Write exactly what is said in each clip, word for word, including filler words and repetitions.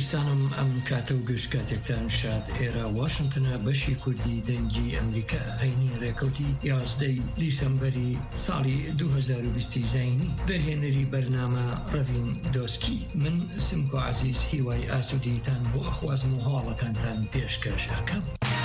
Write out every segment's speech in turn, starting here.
بیستانم ئەم کاتە و گەشت کاتێکتان شاد. ئێرە واشنگتنە بەشی کوردی دەنگی ئەمریکا هەینی ڕێکەوتی یازدەی دیسەمبەری ساڵی دوو هەزار و بیست زاینی دەرهێنەری بەرنامە ڕەڤین دۆسکی. من سمکۆ عەزیز هیوای ئاسوودەییتان بۆ ئەخوازم و هەواڵەکانتان پێشکەش ئەکەم.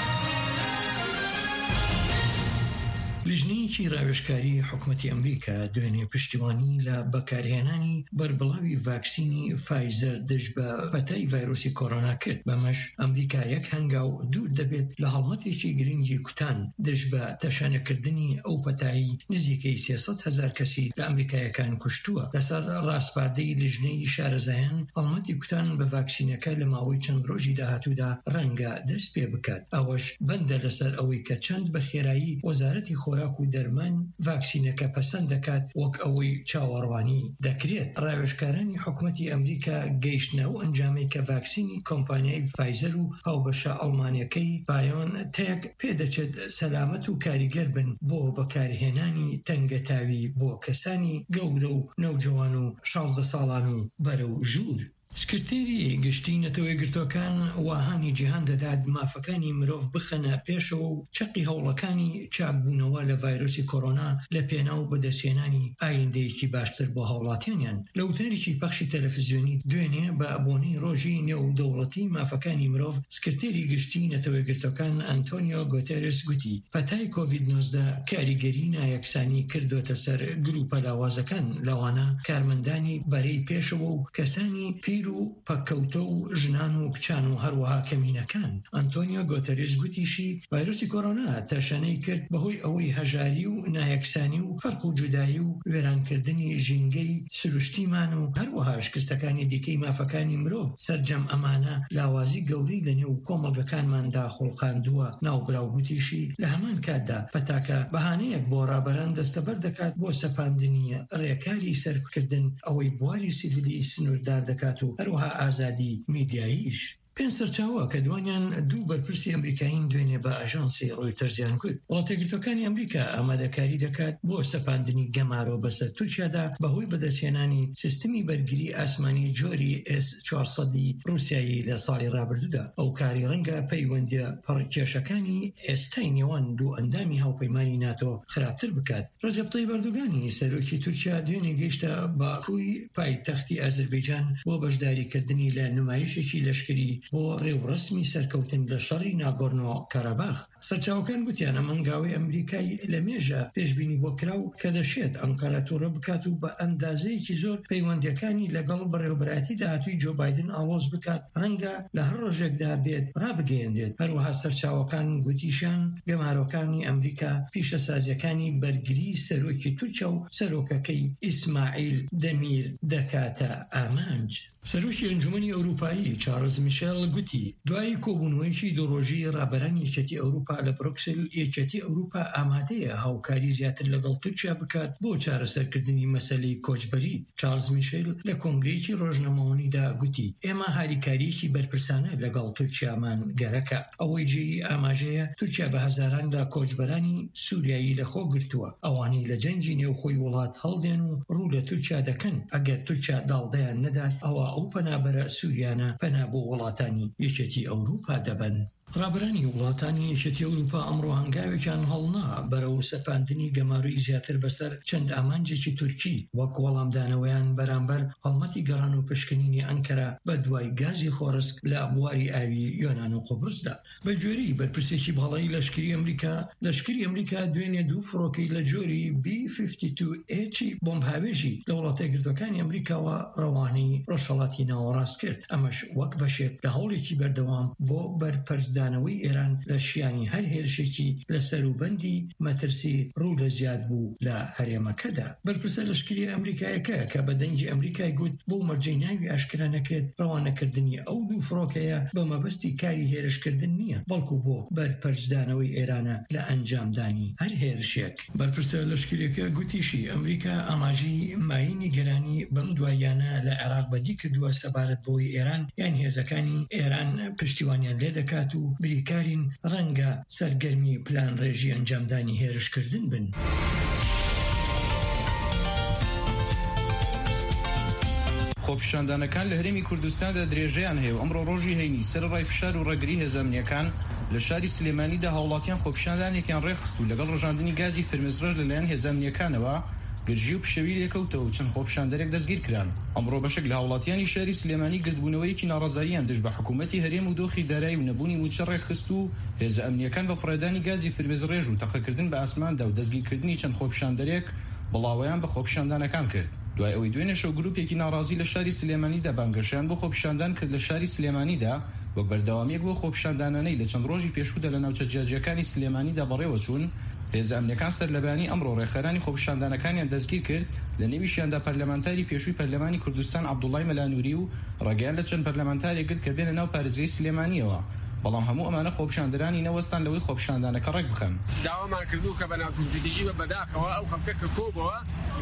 لیژنەیەکی ڕاوێژکاری حکوومەتی ئەمریکا دوێنێ پشتیوانی لە بەکارهێنانی بەربڵاوی ڤاکسینی فایزەر دژ بە پەتای ڤایرۆسی کۆڕۆنا کرد. بەمەش ئەمریکا یەک هەنگاو دوور دەبێت لە هەڵمەتێکی گرنگی کوتان دژ بە تەشەنەکردنی ئەو پەتایی نزیکەی سێسەد هەزار کەسی لە ئەمریکایەکان کوشتووە. لەسەر ڕاستپاردەی لیژنەی شارەزایان هەڵمەتی کوتان بە ڤاکسینەکە لە ماوەی چەند ڕۆژی داهاتوودا ڕەنگە دەست پێ بکات. ئەوەش بەندە لەسەر ئەوەی کە چەند بەخێرایی وەزارەتی خۆراک و دەرمان ڤاکسینەکە پەسەند دەکات وەک ئەوەی چاوەڕوانی دەکرێت. ڕاوێژکارانی حکوومەتی ئەمریکا گەیشتنەوە ئەنجامەی کە ڤاکسینی کۆمپانیای فایزەر و هاوبەشە ئەڵمانیەکەی بایۆنتێک پێدەچێت سەلامەت و کاریگەر بن بۆ بەکارهێنانی تەنگەتاوی بۆ کەسانی گەورە و نەوجەوان و شازدە ساڵان و بەرە و ژوور. سکرتێری گشتی نەتەوەی گرتوەکان واهانی جیهان دەدات مافەکانی مرۆڤ بخەنە پێشەوە و چەقی هەوڵەکانی چاکبوونەوە لە ڤایرۆسی کۆڕۆنا لە پێناو بەدەستهێنانی ئایندەیەکی باشتر بۆ هاوڵاتیانیان. لە وتارێکی پەخشی تەلەڤیزیۆنی دوێنێ بە بۆنەی ڕۆژی نێودەوڵەتی مافەکانی مرۆڤ سکرتێری گشتی نەتەوەی گرتوەکان ئەنتۆنیۆ گۆتێرس گوتی پەتای کۆڤید نۆزدە کاریگەری نایەکسانی کردوتە سەر گروپە لاوازەکان لەوانە کارمەندانی بەرەی پێشەوە و کەسانی پیر و پەککەوتە و ژنان و کچان و هەروەها کەمینەکان. ئەنتۆنیۆ گۆتێرس گوتیشی ڤایرۆسی کۆڕۆنا تەشەنەی کرد بەهۆی ئەوەی هەژاری و نایەکسانی و فەرق و جودایی و وێرانکردنی ژینگەی سروشتیمان و هەروەها شکستەکانی دیکەی مافەکانی مرۆڤ. سەرجەم ئەمانە لاوازی گەورەی لە نێو کۆمەڵگەکانماندا خوڵقاندووە. ناوبراو گوتیشی لە هەمان کاتدا پەتاکە بەهانەیەک بۆ ڕابەران دەستەبەر دەکات بۆ سەپاندنی ڕێکاری سەرکردن ئەوەی بواری سیڤیلی سنووردار دەکات و هەروەها ئازادی میدیاییش. پێنج سەرچاوە کە دوانیان دوو بەرپرسی ئەمریکایین دوێنێ بە ئاژانسی ڕۆیتەرزیان کرد. وڵاتەگرتوەکانی ئەمریکا ئامادەکاری دەکات بۆ سەپاندنی گەمارۆ بەسەر تورکیادا بەهۆی بەدەستهێنانی سیستمی بەرگری ئاسمانی جۆری ئێس چوارسەدی رووسایی لە ساڵی ڕابردوودا. ئەو کاری ڕەنگە پەیوەندیە پەڕکێشەکانی ئێستای نێوان دوو ئەندامی هاوپەیمانی ناتۆ خراپتر بکات. ڕەجەب تەیب ئەردوغانی سەرۆکی تورکیا دوێنێ گەیشتە باکووی پایتەختی ئازەربەیجان بۆ بەشداریکردنی لە نمایشێکی لەشکری بۆ ڕێوڕسمی سەرکەوتن لە شەڕی ناگۆرنۆ کاراباخ. سەرچاوەکان گوتیان ئەمەنگاوی ئەمریکای لە مێژە پێشبینی بۆ کراو کە دەشێت ئەنقەرە تووڕە بکات و بە ئەندازەیەکی زۆر پەیوەندیەکانی لەگەڵ بەڕێوەبەراتی داهاتووی جۆ بایدن ئاڵۆز بکات ڕەنگە لە هەر ڕۆژێکدا بێت ڕابگەیەندێت. هەروەها سەرچاوەکان گوتیشیان گەمارۆکانی ئەمریکا پیشەسازیەکانی بەرگری سەرۆکی تورکیا و سەرۆکەکەی ئیسماعیل دەمیر دەکاتە ئامانج. سەرۆکی ئەنجومەنی ئەوروپایی چارلز میشێل گوتی دوای کۆبوونەوەیەکی دوڕۆژی ڕابەرانی یەکێتی ئەوروپا لە بروکسل یەکێتی ئەوروپا ئامادەیە هاوکاری زیاتر لەگەڵ تورکیا بکات بۆ چارەسەرکردنی مەسەلەی کۆچبەری. چارلز میشێل لە کۆنگرەیەکی ڕۆژنامەوەنیدا گوتی ئێمە هاریکاریەکی بەرپرسانە لەگەڵ تورکیامان گەرەکە. ئەوەی جێی ئاماژەیە تورکیا بە هەزاران لە کۆچبەرانی سووریایی لەخۆ گرتووە. ئەوانەی لە جەنگی نێوخۆی وڵات هەڵدێن و ڕوو لە تورکیا دەکەن. ئەگەر تورکیا داڵدەیان نەدات ئەوە ئەو پەنابەرە سووریانە پەنا بۆ وڵاتانی یەکێتی ئەوروپا دەبن. ڕابرانی وڵاتانی یەکێتی ئەوروپا ئەمڕۆ هەنگاوێکیان هەڵنا بەرەو سەپاندنی گەماروی زیاتر بەسەر چەند ئامانجێکی تورکی وەک وەڵامدانەوەیان بەرامبەر هەڵمەتی گەڕان و پشکنینی ئەنکەرە بە دوای گازی خۆرسک لە بواری ئاوی یۆنان و قوبرسدا. بە جۆری بەرپرسێکی باڵای لەشکری ئەمریکا لەشکری ئەمریکا دوێنێ دوو فڕۆکەی لە جۆری بی پەنجا و دوو ئێچی بۆمبهاوێژی لە وڵاتەگرتوەکانی ئەمریکاوە ڕەوانەی ڕۆژهەڵاتی ناوەڕاست کرد. ئەمەش وەک بەشێک لە هەوڵێکی بەردەوام بۆ بەرپەرزدانەوەی ئێران لە شیانی هەر هێرشێکی لە سەروبەندی مەترسی ڕوو لە زیاد بوو لە هەرێمەکەدا. بەرپرسە لەشکری ئەمریکایەکە کە بە دەنگی ئەمریکای گوت بۆ مەرجەی ناوی ئاشکرا نەکرێت ڕەوانەکردنی ئەو دوو فڕۆکەیە بە مەبەستی کاری هێرشکردن نییە بەڵکو بۆ بەرپەرزدانەوەی ئێرانە لە ئەنجامدانی هەر هێرشێک. بەرپرسە لەشکریەکە گوتیشی ئەمریکا ئاماژی ماینی گەرانی بەم دواییانە لە عێراق بەدی کردووە سەبارەت بۆی ئێران یان هێزەکانی ئێران پشتیوانیان لێ دەکات و بریکارین ڕەنگە سەرگەرمی پلان ڕێژی ئەنجامدانی هێرشکردن بن. خۆپیشاندانەکان لە هەرێمی کوردستاندا درێژەیان هەیە و ئەمڕۆ ڕۆژی هەینی سەر ڕای فشار و ڕێگری هێزانیەکان لە شاری سلێمانیدا هاوڵاتیان خۆپیشاندانێکیان ڕێخست و لەگەڵ ڕژاندنی گازی فرمێسرەش لەلایەن هێزانیەکانەوە گرژی و پشەوی لێکەوتەوە و چەند خۆپیشاندەرێک دەستگیر کران. ئەمڕۆ بەشێک لە هاوڵاتیانی شاری سلێمانی گردبوونەوەیەکی ناڕەزاییان دژ بە حکوومەتی هەرێم و دۆخی دارایی و نەبوونی موچە ڕێخست و هێزە ئەمنیەکان بە فڕێدانی گازی فرمێسڕێژ و تەقەکردن بە ئاسماندا و دەستگیرکردنی چەند خۆپیشاندەرێک بڵاوەیان بە خۆپیشاندانەکان کرد. دوای ئەوەی دوێنێ شەو گروپێکی ناڕازی لە شاری سلێمانیدا بانگەشیان بۆ خۆپیشاندان کرد لە شاری سلێمانیدا وەک بەردەوامیەک بۆ خۆپیشاندانانەی لە چەند ڕۆژی پێشوودا لە ناوچە جیاجیەکانی سلێمانیدا بەڕێوە چوون. هێزە ئەمنیەکان سەر لەبانی ئەمڕۆ ڕێخەرانی خۆپیشاندانەکانیان دەستگیر کرد لە نێویشیاندا پەرلەمانتاری پێشووی پەرلەمانی کوردستان عەبدوڵڵای مەلانووری و ڕێگەیان لە چەند پەرلەمانتارێک کرد کە بێنە ناو پارێزگای سلێمانیەوە. بەڵام هەموو ئەمانە خۆپیشاندەرانی نەوەستان لەوەی خۆپیشاندانەکە ڕێک بخەن. داوامان کردو کە بەناوتوزیدیژی بە بەداخەوە ئەو خەڵکە کە کۆبەوە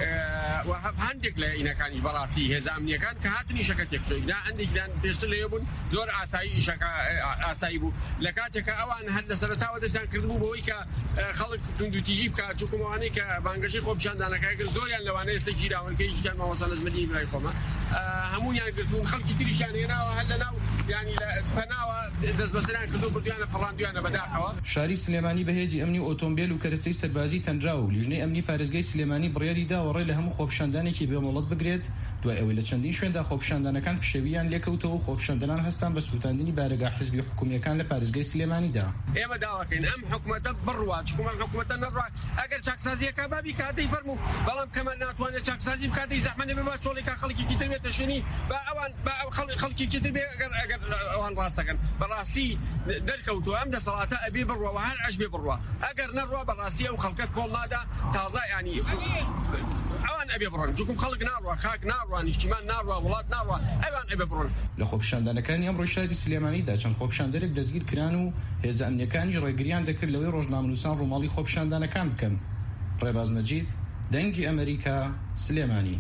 هەندێک لە ئینەکانی بەڕاستی هێزە ئەمنیەکان کە هاتنی شەکە تێکچۆینا هەندێکیان پێشتر لێ بوون زۆر ئاسایی ئیشەکە ئاسایی بوو لە کاتێکە ئەوان هەر لە سەرەتاوە دەستیان کردبوو بەوەی کە خەڵک توندوتیژی بکە چووکمەوانەی کە بانگەشەی خۆپیشاندانەکەی کرد زۆریان لەوانەیە ئێستا گیراونکەیەکیان مامۆستا نەزمەدی ئیبراهیم خۆمە هەموویان گرتبوون خەڵکی تریشیان هێناوە هەر لەناو یعنی لە پەناوە دەست بەسەریان کردو بردویانە فەڵاندویانە بەداخەوە. شاری سلێمانی بەهێزی ئەمنی و ئۆتۆمبیل و کەرەستەی سەربازی تەنراو و لیژنەی ئەمنی پارێزگای سلێمانی بڕیاری داوە ڕێ لە هەموو خۆپیشاندانێکی بێمەڵەت بگرێت دوای ئەوەی لە چەندین شوێندا خۆپیشاندانەکان پشەویان لێکەوتەوە و خۆپیشاندانان هەستان بە سووتاندنی بارگا حزبی حکوومیەکان لە پارێزگای سلێمانیدا. ئێمە داواکەین ئەم حکوومەتە بڕوا چکومە حکوومەتە نەڕوا ئەگەر چاکسازیەکە بابی کاتەی فەرموو بەڵام کەمە ناتوانێت چاکسازی بکاتەی زەحمەنێ بێ با چۆڵێکا خەڵکێکی تر بێتە شوێنی با ئەوان با خەڵکێکی تر بێ ئەگەر ئەگەر ئەوان ڕاستەکەن بەڕاستی دەرکەوتووە ئەم دەسەڵاتە ئەبێ بڕوا و هەر ئەش بێ بڕوا ئەگەر نەڕوا بەڕاستی ئەو خەڵکە کۆڵ نادا تازە ینی ئەوان ئەبێ بڕۆن چونکە خەڵک ناڕوا خاک ناڕوا نیشتیمان ناڕوا وڵات ناڕوا ئەوان ئەبێ بڕۆن. لە خۆپیشاندانەکانی ئەمڕۆی شاری سلێمانیدا چەند خۆپیشاندەرێک دەستگیر کران و هێزە ئەمنیەکانیش ڕێگریان دەکرد لەوەی ڕۆژنامەنووسان ڕووماڵی خۆپیشاندانەکان بکەن. ڕێباز مەجید دەنگی ئەمریکا سلێمانی.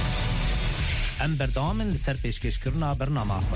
ئەم بەردەوامن لەسەر پێشکەشکردنا بەرنامەخۆ.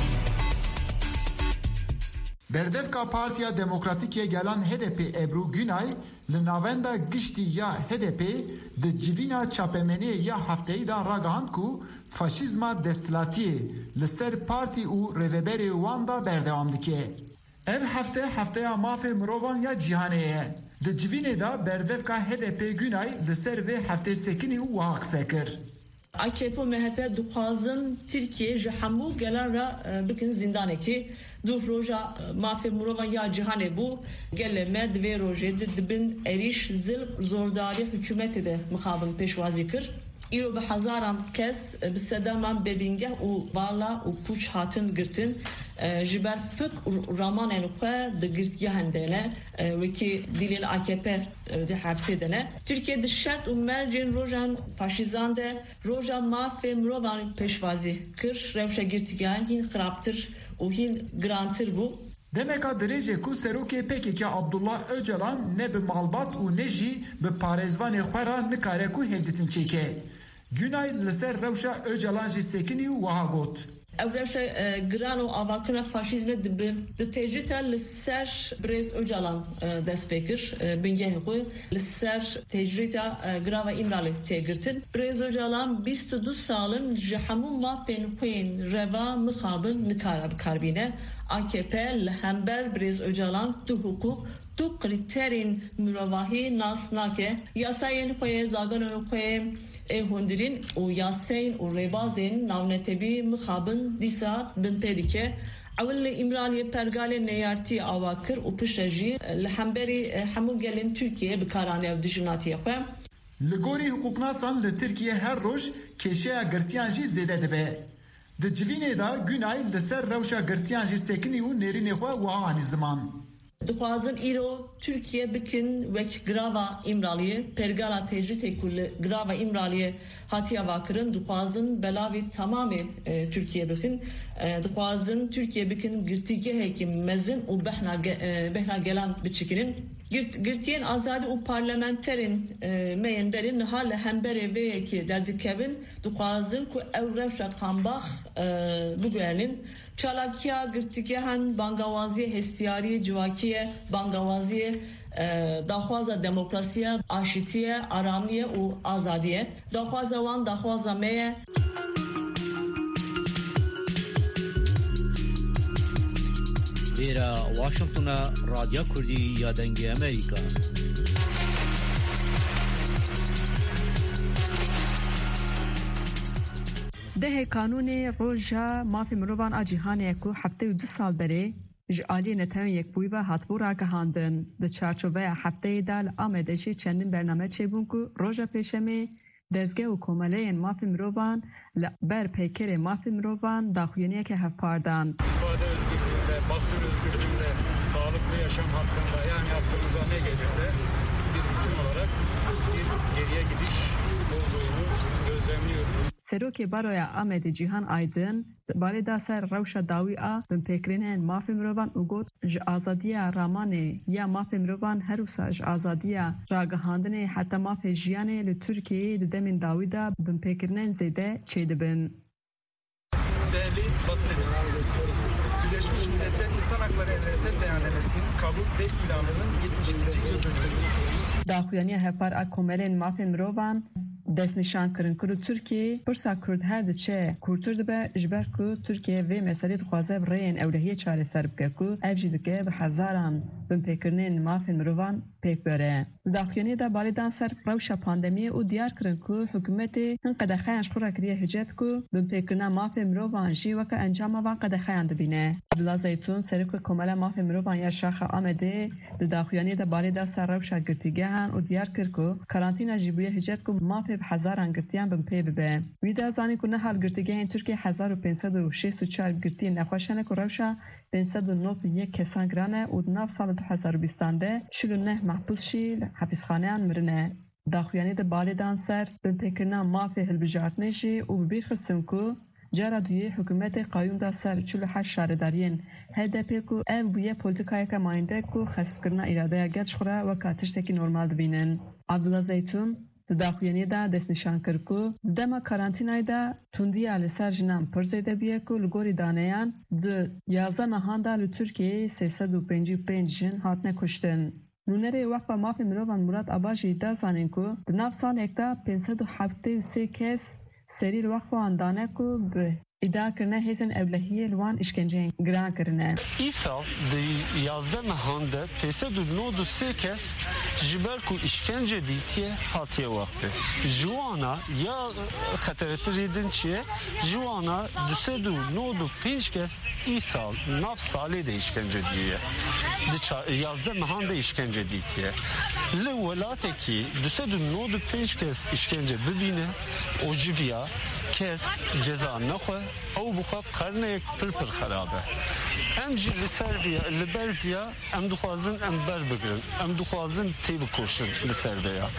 Berdevka Partiya Demokratîkê Gelan H D P Ebru Günay li navenda giştî ya H D P di civîna çapemenê ya hefteyî da ragihand ku faşîzma desthilatiyê li ser partî û rêveberê wan da berdewam dike. Ev hefte hefteya mafê mirovan ya cîhanê ye. Di civînê da berdevka H D P Günay li ser vê heftê sekinî û wiha qise kir. A K P û M H P dixwazin Tirkiye ji hemû gelan re bikin zindanekî du roja mafê mirovan ya cîhanê bû gelê me di vê rojê de dibin êrîş zil zordarî hikûmetê de mixabin pêşwazî kir. Îro bi hezaran kes bi sedaman bêbîngeh û vala û pûç hatin girtin ji ber fik û ramanên xwe di girtgehên de ne wekî dilên A K P di hepsê de ne. Tirkiye di şert û mercên rojan faşîzan de roja mafê mirovan pêşwazî kir rewşa girtgehan hîn xirabtir û hîn girantir bû. Demeka dirêjê ku serokê P K K Abdullah Öcalan ne bi malbat û ne jî bi parêzvanê xwe ra nikare ku hevdîtin çêke. Günay li ser rewşa Öcalan jî sekinî û wiha got. Ew rewşa giran û avakirina faşîzmê dibin di têjîta li ser Birêz Öcalan dest pê kir bingehê xwe li ser têjîta girava İmralê têgirtin. Birêz Öcalan bîst û du salin ji hemû mafên xwên reva mixabin nikare bikarbîne. A K P li hember Birêz Öcalan du hukuk du kriterên mirovahî nas nake. Yasayên xwe zaganên xwe ê hundirîn û yasayên û rêbazên navnetebî mixabin dîsa bin pê dike. Ew li İmraliyê pergalê neyartî ava kir û piştre jî li hemberî hemû gelên Tirkiye bikarane ev dijminatiyê xwe. Li gorî hukuknasan li Tirkiye her roj kêşeya girtiyan jî zêde dibe. Di civînê da Günay li ser rewşa girtiyan jî sekinî û nêrînê xwe wiha anî ziman. Dixwazin îro Tirkiye bikin wek girava İmraliyê pergala têjîtê ku li girava İmraliyê hatiye vakirin dixwazin belavê tamamê Tirkiye bikin dixwazin Tirkiye bikin girtîgehekî mezin û behna gelan biçikinin. Girtiyên azadî û parlamenterên meyên berî niha li hemberê vê yekê derdikevin dixwazin ku ew rewşa qambax biguherînin. Çalakiya girtîgehan bangawaziye hestiyariye civakiye bangawaziye daxwaza demokrasiye aşitiye aramiye û azadiye daxwaza wan daxwaza me ye. Lera Washington'a Radyo Kurdi ya Dengi Amerika. ده قانون روژا مافی مروان آجیهانه کو هفته و دو سال بره جعالی نتایج یک بوی و هاتبورا که هاندن به چارچوبه هفته دال آمدشی چندین برنامه چه بون کو روژا پیشمی دزگه و کماله مافی مروان بر پیکر مافی مروان داخوینیه که هف پاردان basın özgürlüğünde, sağlıklı yaşam hakkında yani hakkımıza ne gelirse bir bütün olarak bir geriye gidiş olduğunu gözlemliyoruz. سروکی برای آمد جیهان آیدن بالی داسر روشا داوی آ بن پیکرینن مافی مروان اوگوت ج آزادیا رامانه یا مافی مروان هروسا ج آزادیا راگهاندنه حتی مافی جیانه لترکیه دمین داوی دا بن پیکرینن زیده چه دبن. Değerli basın emekçileri, Birleşmiş Milletler İnsan Hakları Evrensel Beyannamesi'nin kabul ve ilanının yetmiş ikinci yıl dönümü. Daxuyaniya hepar a komelên mafê mirovan destnîşankirin ku li Tirkiyeyê pirsa Kurd her diçe kûrtir dibe ji ber ku Tirkiye vê meselê dixwaze bi rêyên ewlehiyê çareser bike ku ev jî dike bi hezaran binpêkirinên mafên mirovan pêk bere. Daxuyaniyê de balêdan ser rewşa pandemiyê û diyar kirin ku hikûmetê hin qedexeyan ji xwe re kiriye hicret ku binpêkirina mafê mirovan jî weke encama van qedexeyan dibîne. Abdullah Zeytun serokê komela mafê mirovan ya Şaxa Amedê di daxuyaniyê de balêda ser rewşa girtîgehan û diyar kir ku karantîna jî bûye hicret ku mafê bi hezaran girtiyan bin pê bibe. Wî de zanî ku nihal girtîgehên Tirkiye hezar û pênc sed û şêst û çar girtiyên nexweş hene ku rewşa pênc sed û nod û yek kesan giran e û di nav sala du hezar û bîstan de çil û neh mehbûs jî li hepîsxaneyan mirine. Daxuyanî de balêdan ser binpêkirina mafê hilbijartinê jî û bibîr xistin ku cara duyê hikûmetê qayûm da ser çil û heşt şaredariyên H D P ku ev bûye polîtikayeke mayîndar ku xespkirina îradeya gel ji xwe re weka tiştekî normal dibînin. Abdullah Zeytun di daxuyaniyê de destnîşan kir ku dema karantînayê de tundiya li ser jinan pir zêde bûye ku li gorî daneyan di yazda mehan da li Tirkiyeyê sê sed û pêncî û pênc jin hatine kuştin. Nûnerê Weqfa Mafê Mirovan Murat Aba jî da zanîn ku di nav salek de pênc sed û heftê û sê kes serî li Weqfan dane ku bi iddia kirine hêzên ewlehiyê li wan îşkenceyên giran kirine. Îsal di yazda mehan de pênc sed û nod û sê kes ji ber ku îşkence dîtiye hatiye wextê. Ji wana ya xetertirî din çi ye, ji wana du sed û nod û pênc kes îsal nav salê de îşkence dîye. Di yazda mehan de îşkence dîtiye. Li welatekî du sed û nod û pênc kes îşkence bibîne û civiya kes ceza nexwe ew bixwe qerneyek pir pir xerab e. Em jî li ser vê li ber vê em dixwazin em ber bigirin. Em dixwazin tê bikoşin li ser vê ya.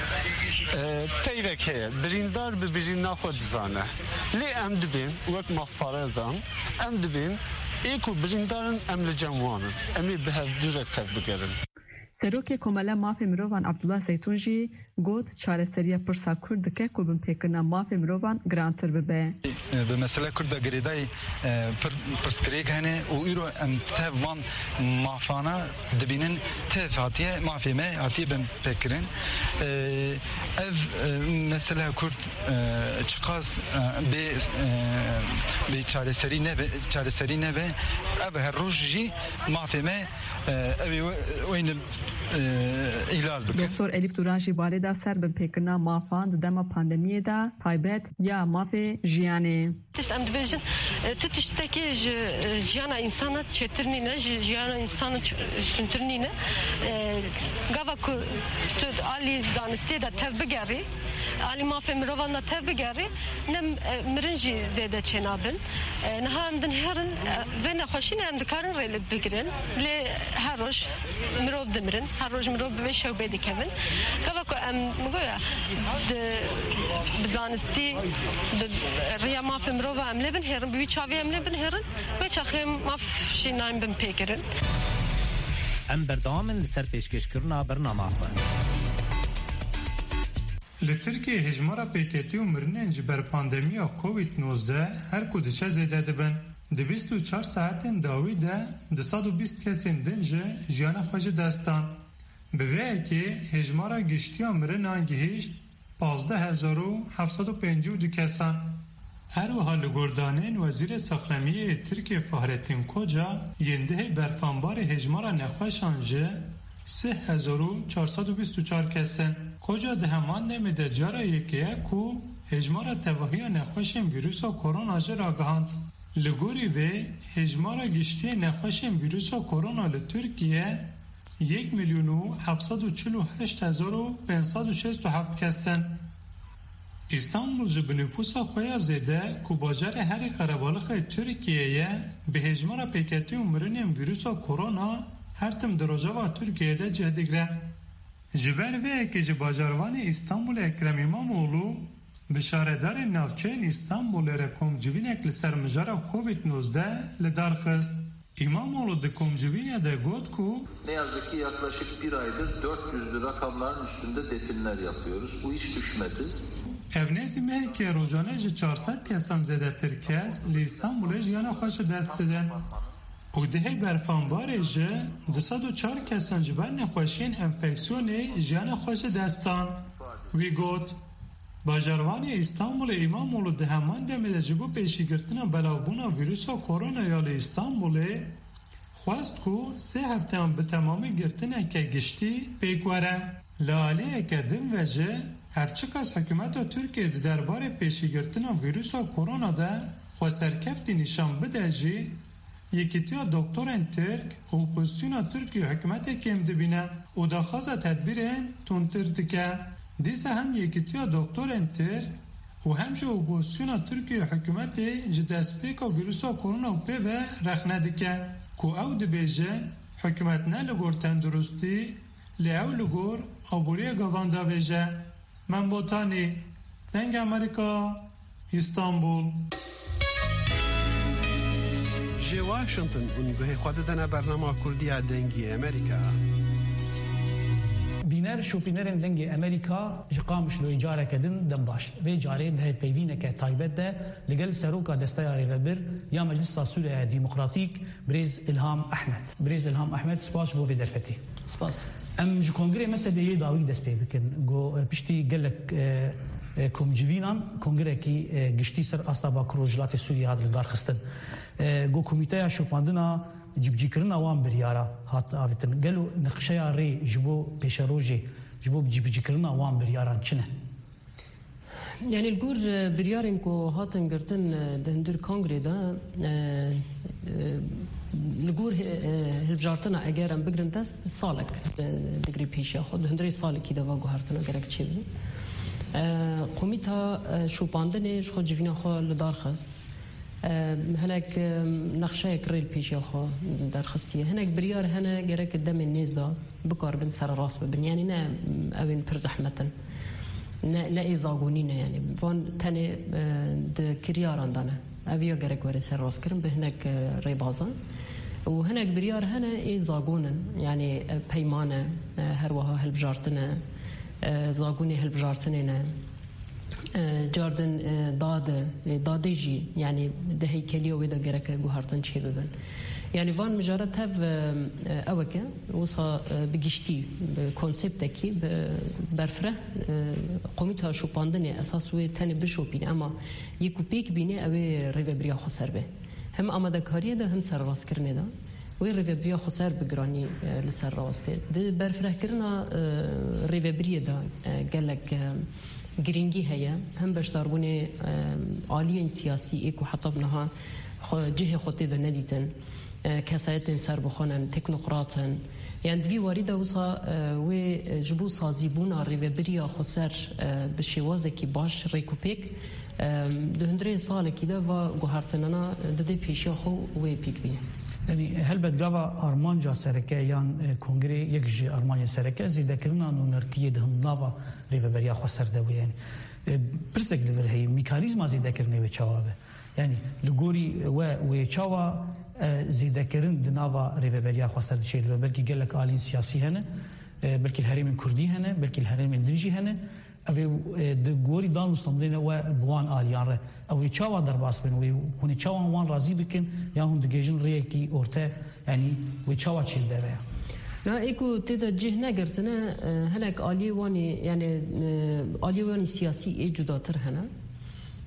Peyvek heye birîndar bi birîna xwe dizane. Lê em dibên wek mafparezan em dibên ê ku birîndarin em li cem wanin. Em ê bi hevdûre tev bigerin. Serokê komela mafê mirovan Abdullah Zeytun jî got çareseriya pirsa Kurd dike ku binpêkirina mafê mirovan girantir bibe. Bi mesele Kurd de girêdayî pirsgirêk hene û îro em tev van mafana dibînin tev hatiye mafê me hatiye binpêkirin. Ev mesele Kurd çiqas bê bê çareserî nebe çareserî nebe ev her roj jî mafê me ev wêne îhlal bikin. Doktor Elif Duran jî balêda ser binpêkirina mafan di dema pandemiyê de taybet ya mafê jiyanê. Tişt em dibêjin tu tiştekî ji jiyana insana çêtirîne, ji jiyana insana suntirîne. Gava ku tu alî zanistiyê de tev bigerî, alî mafê mirovan de tev bigerî, ne mirin jî zêde çênabin. Niha em din herin vê nexweşînê em dikarin rê li bigirin. Lê her roj mirov dimirin, her roj mirov bi vê şewbê dikevin. Gava ku em migoya bi zanistî bi riya mafê mirova em lê binherin, bi wî çavê em lê binherin, wê çaxê maf jî nayên binpêkirin. Em berdamin li ser pêşkêşkirina bernama xwe. Li Tirkiye hejmara pêketî û mirinên ji ber pandemiya covid nozde her ku diçe zêde dibin. Di bîst û çar saetên dawî de di sed û bîst kesên din ji jiyana xwe ji destan. Bi vê yekê hejmara giştiya mirinan gihîşt panzdeh hezar û heft sed û pêncî û du kesan. هر وها لگردانین وزیر سخنمیه ترکیه فهرتین کجا ینده برفانبار هجمار نخوشان جه سه هزار و چهارصد و بیست و چهار کسن کجا ده همان نمیده جارا یکیه کو هجمار توهی نخوشن ویروس و کرونا جه را گهاند. لگوری و هجمار گشتی نخوشن ویروس و کرونا لترکیه یک میلیون و هفتصد و چهل و هشت هزار و پانصد و شصت و هفت کسن. استانبول جب نفوسا خویا زیده که باجر هر خرابالخ ترکیه به هجمار پیکتی و مرنیم ویروس و کرونا هر تم دروجه و ترکیه ده جهدگره. جبر وی که جب باجروان استانبول اکرم اماموغلو بشاردار نافچین استانبول رکوم جوینک لسر مجارا کووید نوزده لدار خست. İmamoğlu da Komcevinia'da Gotku ne yazık ki yaklaşık bir aydır dört yüzlü rakamların üstünde definler yapıyoruz. Bu hiç düşmedi. Evnezime ki rojane ji çarset kesan zedetir kes li İstanbul'e jiyana xoşa dest eden. O dehe berfanbarê ji di sed û çar kesan ji ber nexweşiyên enfeksiyonê jiyana xoşa destan. Wî got Bajarvanê İstanbulê İmamoğlu di heman demê de ji bo pêşîgirtina belavbûna vîrusa korona ya li İstanbulê xwest ku sê hefteyan bi temamî girtineke giştî pêk were. Li aliyeke din ve ji her çi kes hikûmeta Tirkiye di derbarê pêşîgirtina vîrusa korona de xwe serkeftî nîşan bide jî yekîtiya doktorên Tirk û opozisyona Tirkiye hikûmetê kêm dibîne û daxwaza tedbîrên tundtir dike. Dîsa hem yekîtiya doktorên Tirk û hem jî opozisyona Tirkiye hikûmetê ji destpêka vîrusa korona û pê ve rexne dike ku ew dibêjin hikûmet ne li gor tendurustî lê ew li gor aboriya gavan davêje. من بوتانی دنگ امریکا استانبول جی واشنطن اون به خود دنا برنامه کردی دنگی امریکا بینر شوپینرن دنگ امریکا جقامش لو اجاره کدن دم باش و اجاره ده پیوینه که تایبت ده لگل سروکا دستیاری وبر یا مجلس سوریه دموکراتیک بریز الهام احمد بریز الهام احمد سپاس بو درفتی سپاس ام جو کنگره مثلا دی داوی دست پی بکن گو پشتی گلک کومجوینان کنگره کی گشتی سر استا با کروجلات سوریه هاد دار خستن گو کمیته شوپاندنا جبجی کرنا وان بریارا هات اوتن گلو نقشه ری جبو پیشروجی جبو جبجی کرنا وان بریارا چنه يعني الجور بريارين كو هاتن قرتن دهندر كونغري دا الجور هالبجارتنا أجارم بقرن تست صالك دقري بيشة خد هندري صالك كده واجو هارتنا قرك تشيبي قوميتها شو باندني شو خد جفينا خو لدار خست هناك نقشة كريل بيشة خو دار خستيه هناك بريار هنا قرك الدم الناس دا بكار بن سر راس بن يعني نا أوين برزحمة لا إيزاغونينا يعني فون تاني د كريار عندنا أبيو جرك ورث الراس كرم بهناك ريبازا وهناك بريار هنا إيزاغونا يعني بيمانة هروها هالبجارتنا زاغوني هالبجارتنا جاردن داد داديجي يعني ده هيكليو وده جرك جوهرتن شيء ببن يعني فان مجرد هف اوكا وصا بجشتي بكونسبتكي برفره قوميتها شو باندني اساس وي تاني بشوبين اما يكو بيك بيني اوي ريفبريا خسر به هم اماده كاريه ده هم سر راس كرني ده وي ريفبريا خسر بجراني لسر راسته ده برفره كرنا ريفبريا ده قالك جرينجي هيا هم بشتاربوني عاليين سياسي ايكو حتى بنها جهه خطي ده نديتن كسایت سر بخونن تکنوقراطن يعني دوی وارده وصا و جبو سازیبونا ریوبریا خسر بشوازه کی باش ریکوپیک ده هندره سال کی ده و گوهرتنانا ده پیشیا خو و پیک بی يعني هل بدغوا ارمانجا سرکه یان کنگره یک جی ارمانجا سرکه زیده کرنا نو نرتیه ده ناوا ریوبریا خسر ده يعني برسك لور هي ميكانيزم زیده کرنه و چاوه يعني لغوري و و چاوا زیده کردن دنوا ریوبریا خواستر دچیل و بلکه گلک آلین سیاسی هنه بلکه الحریم کردی هنه بلکه الحریم اندونژی هنه اوی دگوری دان مستمدین و بوان آلیان ره اوی چاوا در باس بن و هونی چاوا وان راضی بکن یا هون دگیجن ریه کی اورته يعني و چاوا چیل ده لا ايكو تدا جهنا قرتنا هناك آلي واني يعني آلي واني سياسي اي جداتر هنا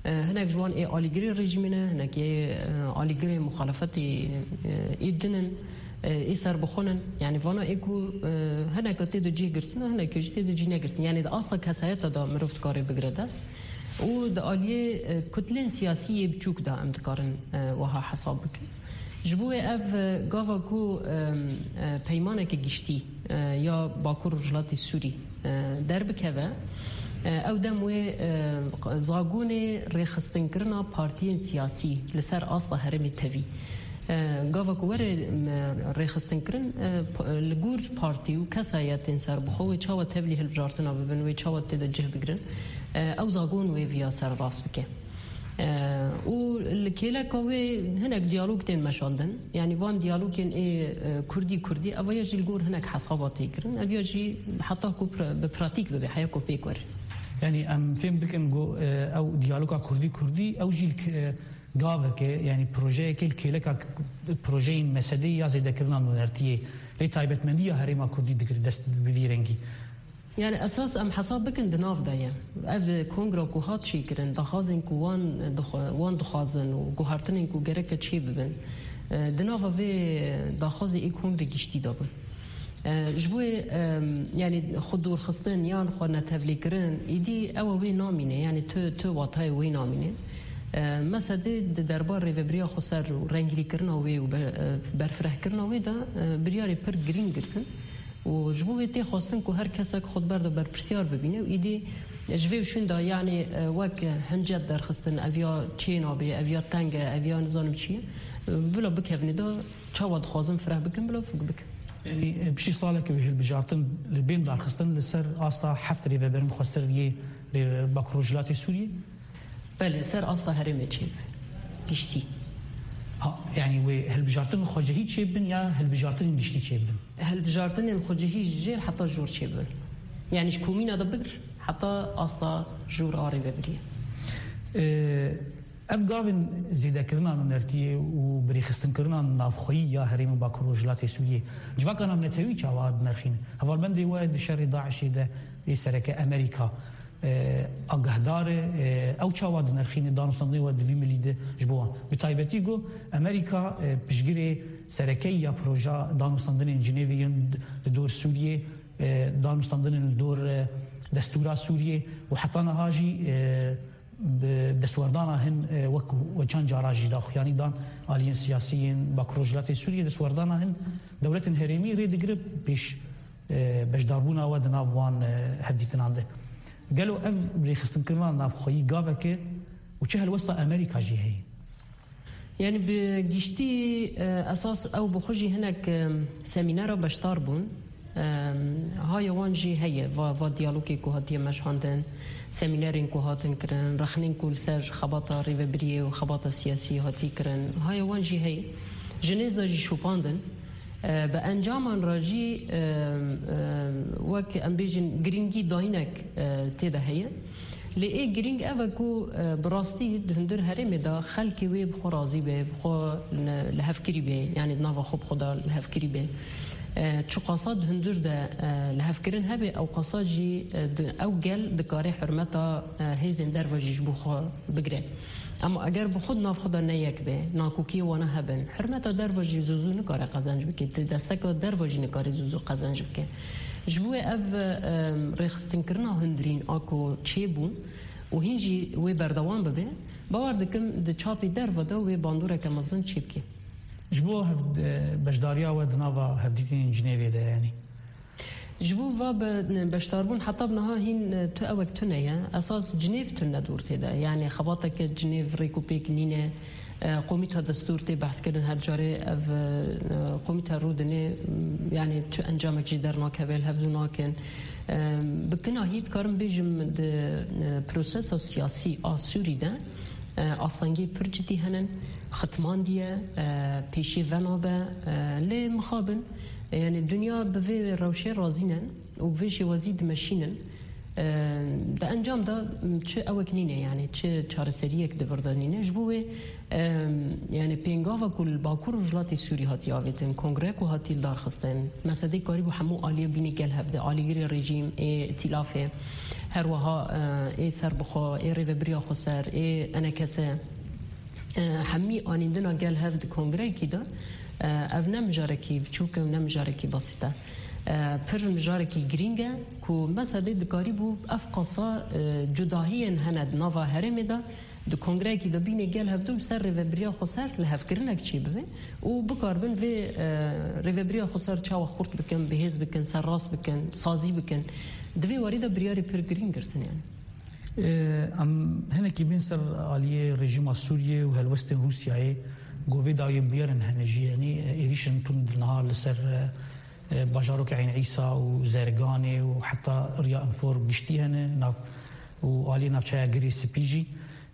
هناك جوان اي آلیگری رژیمینه هناك اي آلیگری مخالفت ایدنن ای سر بخونن يعني وانا ايكو هناك تيدو جي قرتن هناك تيدو جي نقرتن يعني ده اصلا كسايت دا مروفت كاري بقردست و ده آلية كتلين سياسية بچوك دا امتكارن وها حسابك جبوه اف قاوا كو پیمانك گشتي يا باكور رجلات السوري دربك هوا او دموه زاگون ریخستن کرنا پارتیین سیاسی لسر اصلا هرمی توی گاوا کو ور ریخستن کرن لگور پارتی و کسایت سر بخو چاو تبلیه البجارتنا ببن و چاو تدجه بگرن او زاگون و ویا سر راس بکه و الكيلا كوي هناك ديالوجتين مشاندن يعني وان ديالوجين اي كردي كردي او يجي الجور هناك حسابات يكرن ابي يجي حتى كو ببراتيك بحياه كو بيكور يعني ام فين بكن جو او ديالوجا كردي كردي او جيل قافك يعني بروجي كل كيلا بروجي مسديه زي ذكرنا نورتيه لي تايبت منديه هريما كردي دكر دست بفيرنجي يعني اساس ام حساب بكن دناف دايا اف كونغرو كو هات شي كرن دخازن كو وان دخ وان دخازن و هارتن كو جرك تشي ببن دناف في دخاز اي كونغري گشتي دابن جبوي يعني خدور خصتن يان خنا تبليكرن ايدي او وي نامينه يعني تو تو واتاي وي نامينه مثلا دربار ريفبريا خسر رنگلي كرنا وي برفره كرنا وي دا برياري پر گرين گرتن و جبوه تی خواستن که هر کسی که خود برده بر پرسیار ببینه و ایدی جوه شون دا یعنی وک هنجد در خستن اویا چی نابه اویا تنگ اویا نزانم چیه بلا بکفنی دا چاواد خوازم فرح بکن بلا فوق بکن يعني بشي صالك وهل بجارتن لبين دار خستن لسر اصلا حفت ريفا برن خستر يه باكروجلات سوريا بله سر اصلا هرمه چي گشتي ها يعني وي هل بجارتن الخوجهي تشيبن يا هل بجارتن گشتي تشيبن هل بجارتن الخوجهي جير حتى جور تشيبن يعني شكومين هذا بقر حتى اصلا جور اري ببريه اه افغان زيدا كرنا نرتيه وبريخستن كرنا نافخيه هريم باكروجلات سوريه جوا كان من توي جواد نرخين هفال بندي واحد شر داعش ده يسرك امريكا اقهدار او چاواد نرخين دانستاني و دوی مليده جبوان بتايبتي جو امريكا بشگيري سركيه بروجا دانستاندن جنيفيون دور سوريه دانستاندن دور دستورا سوريه وحتى هاجي دستوردانا هن وك وكان جاراجي داخ يعني دان الين سياسيين باكروجلات سوريا دستوردانا هن دولة هرمي ريد قرب بيش باش داربونا ودنافوان هديتنانده قالوا اف بريخستن كرنا ناف خوي غافك وچه الوسطى امريكا جي هي يعني بجشتي اساس او بخوجي هناك سيمينار باش داربون هاي وانجي هي و ديالوجي كو هاتي مشاندن سيمينارين كو هاتن كرن رخنين كل سر خباطه ريفبريه وخباطه سياسيه هاتي كرن هاي وانجي هي جنيزا جي شوباندن بانجام راجي وك امبيجن جرينجي داينك تيدا هي لي جرينج افاكو براستي هندر هرم دا خلكي وي بخرازي به بخو لهفكري به يعني نافا خوب خدا لهفكري به چو قصاد هندر ده لهفكرن هبه او قصاجي او قال دكاري حرمتا هيزن دروجيش بخو بگره اما اگر بخود ناف خدا نیک به ناکوکی وانا هبن حرمت دروجی زوزو نکاره قزنج بکه دستک دروجی نکاره زوزو قزنج بکه جبوه اف ریخستن کرنا هندرین آکو چه بون و هینجی وی بردوان ببه باور دکم د چاپی درو دا وی باندوره که مزن چه بکه جبوه هفد بشداریا و دناوا هفدیتین جنیوی ده یعنی جبو و بشتاربون حتى بنها هين تو اوك تنيا اساس جنيف تن دور تدا يعني خباطك جنيف ريكوبيك نينه قوميتها دستور تي بحث كردن هر جاري اف قوميتها رودني يعني تو انجامك جدرنا كبل هفزونا كان بكنا هيت كارم بيجم د بروسيس سياسي اسوري ده اصلنجي برجتي هنن ختمان ديه بيشي فنابه لمخابن يعني الدنيا بفي روشي رازينن وبفي وزيد ماشينن ده انجام ده چه اوکنینه يعني چه چارەسەریەک دبردانینه جبوه يعني بينغاوا كل باكور رجلات سوري هاتي آویتن کنگره هاتي دار خستن مسده کاری بو همو آليه بینی گل هفده آلیگری رژیم ائتلافه هر وها ای سر بخوا ای ریو بریا خسر ای انا کسه همی آنیندنا گل هفت کنگره کی دا او نمجاره کی چوک و نمجاره کی بسیطه پر مجاره کی گرینگه کو مثلا دکاری بو افقاسا جداهی هند نوا هرم دا د کنگره کی دا بینه گل هفت سر ریو بریا خسر لهف کرنک چی ببین و بکاربن و ریو بریا خسر چاو خورد بکن بهز بکن سر راست بکن سازی بکن دوی وارد بریاری پر گرینگرتن یعنی ام هنا کی بین سر عالیه رژیم سوریه و هلوستن روسیای گوی دای بیارن هنجی یعنی ایریشن تون نهار لسر باجاروك عين عيسى وزرقاني وحتى رياء انفور بيشتي هنا ناف وعلي ناف شاي غري سبيجي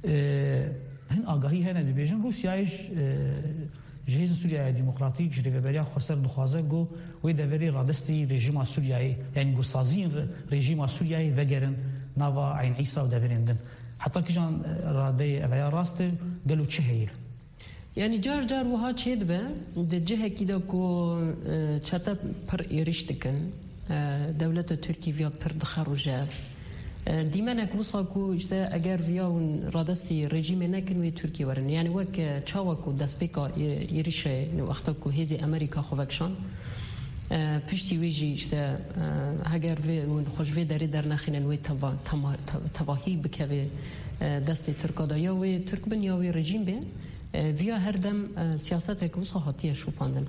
هن اگاهی هنا دبيجن روسيايش جهاز سوريا ديمقراطيك جري بريا خسر دخوازه گو وي دوري رادستي رژیم سوريا يعني گو سازين رژیم سوريا وگرن ناوا عين عيسى ودورندن حتى كجان رادي ابيا راست قالوا تشهيل يعني جار جار وها چید به د جهه کیدا کو چتا پر ایرشتکن دولت ترکیه ویا پر دخروجه دیمنه کوسا کو işte اگر ویا رادستی رژیم نکن و ترکیه ورن یعنی وک چاوا کو دسپیکا ایرشه وقتا کو هزی امریکا خوکشان پشتی ویجی işte اگر و خوش و دری در نخینن و تبا تباهی بکوی دست ترکادا یا و ترک بن یا و رژیم به ویا هر دم سیاست که وصل هاتیه شو پاندن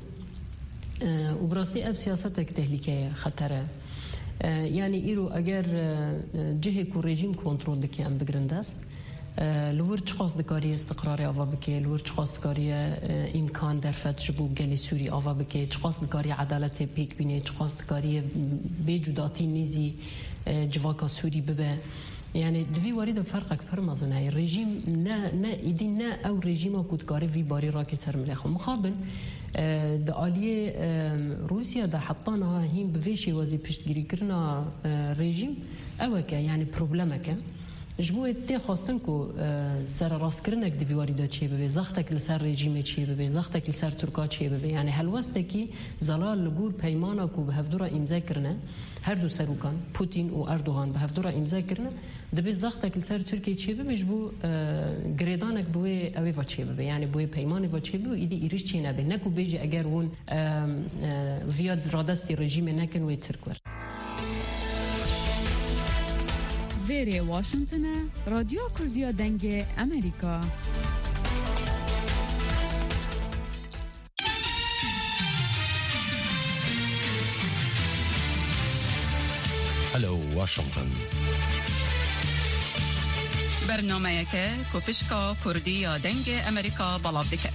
و براستی اب سیاست که تهلیکه خطره یعنی ایرو اگر جهه کو رژیم کنترل دکی ام بگرنده است لور چخواست دکاری استقراری آوا بکه لور چخواست دکاری امکان در فتش بو گلی سوری آوا بکه چخواست دکاری عدالت پیک بینه چخواست دکاری بجداتی نیزی جواکا سوری ببه يعني دوی وارد فرق اکبر مازن هاي رژیم نه نه ایدی نه او رژیم کودکاری وی باری را که سر ملخ مخابن د آلیه روسیا د حطانها هیم بویشی وزی پشتگیری کرنا رژیم او که یعنی پروبلمه که جبوه تی خواستن که سر راست کرنک دوی وارد چیه ببه زختک لسر رژیم چیه ببه زختک لسر ترکا چیه ببه یعنی هلوسته که زلال لگور پیمانا که به هفدورا امضا کرنه هر دو سروکان پوتین و اردوغان به هفدورا امضا کرنه دبی زختک لسر ترکیه چیه ببه جبو گریدانک بوی اوی و چیه ببه یعنی بوی پیمان و چیه ببه ایدی ایرش چیه نبه نکو بیجی اگر اون ویاد رادستی رژیم نکن وی ترکور ویری واشنطن رادیو کردیا دنگ امریکا هلو واشنطن برنامه که کوپشکا کردیا دنگ امریکا بلاب دکه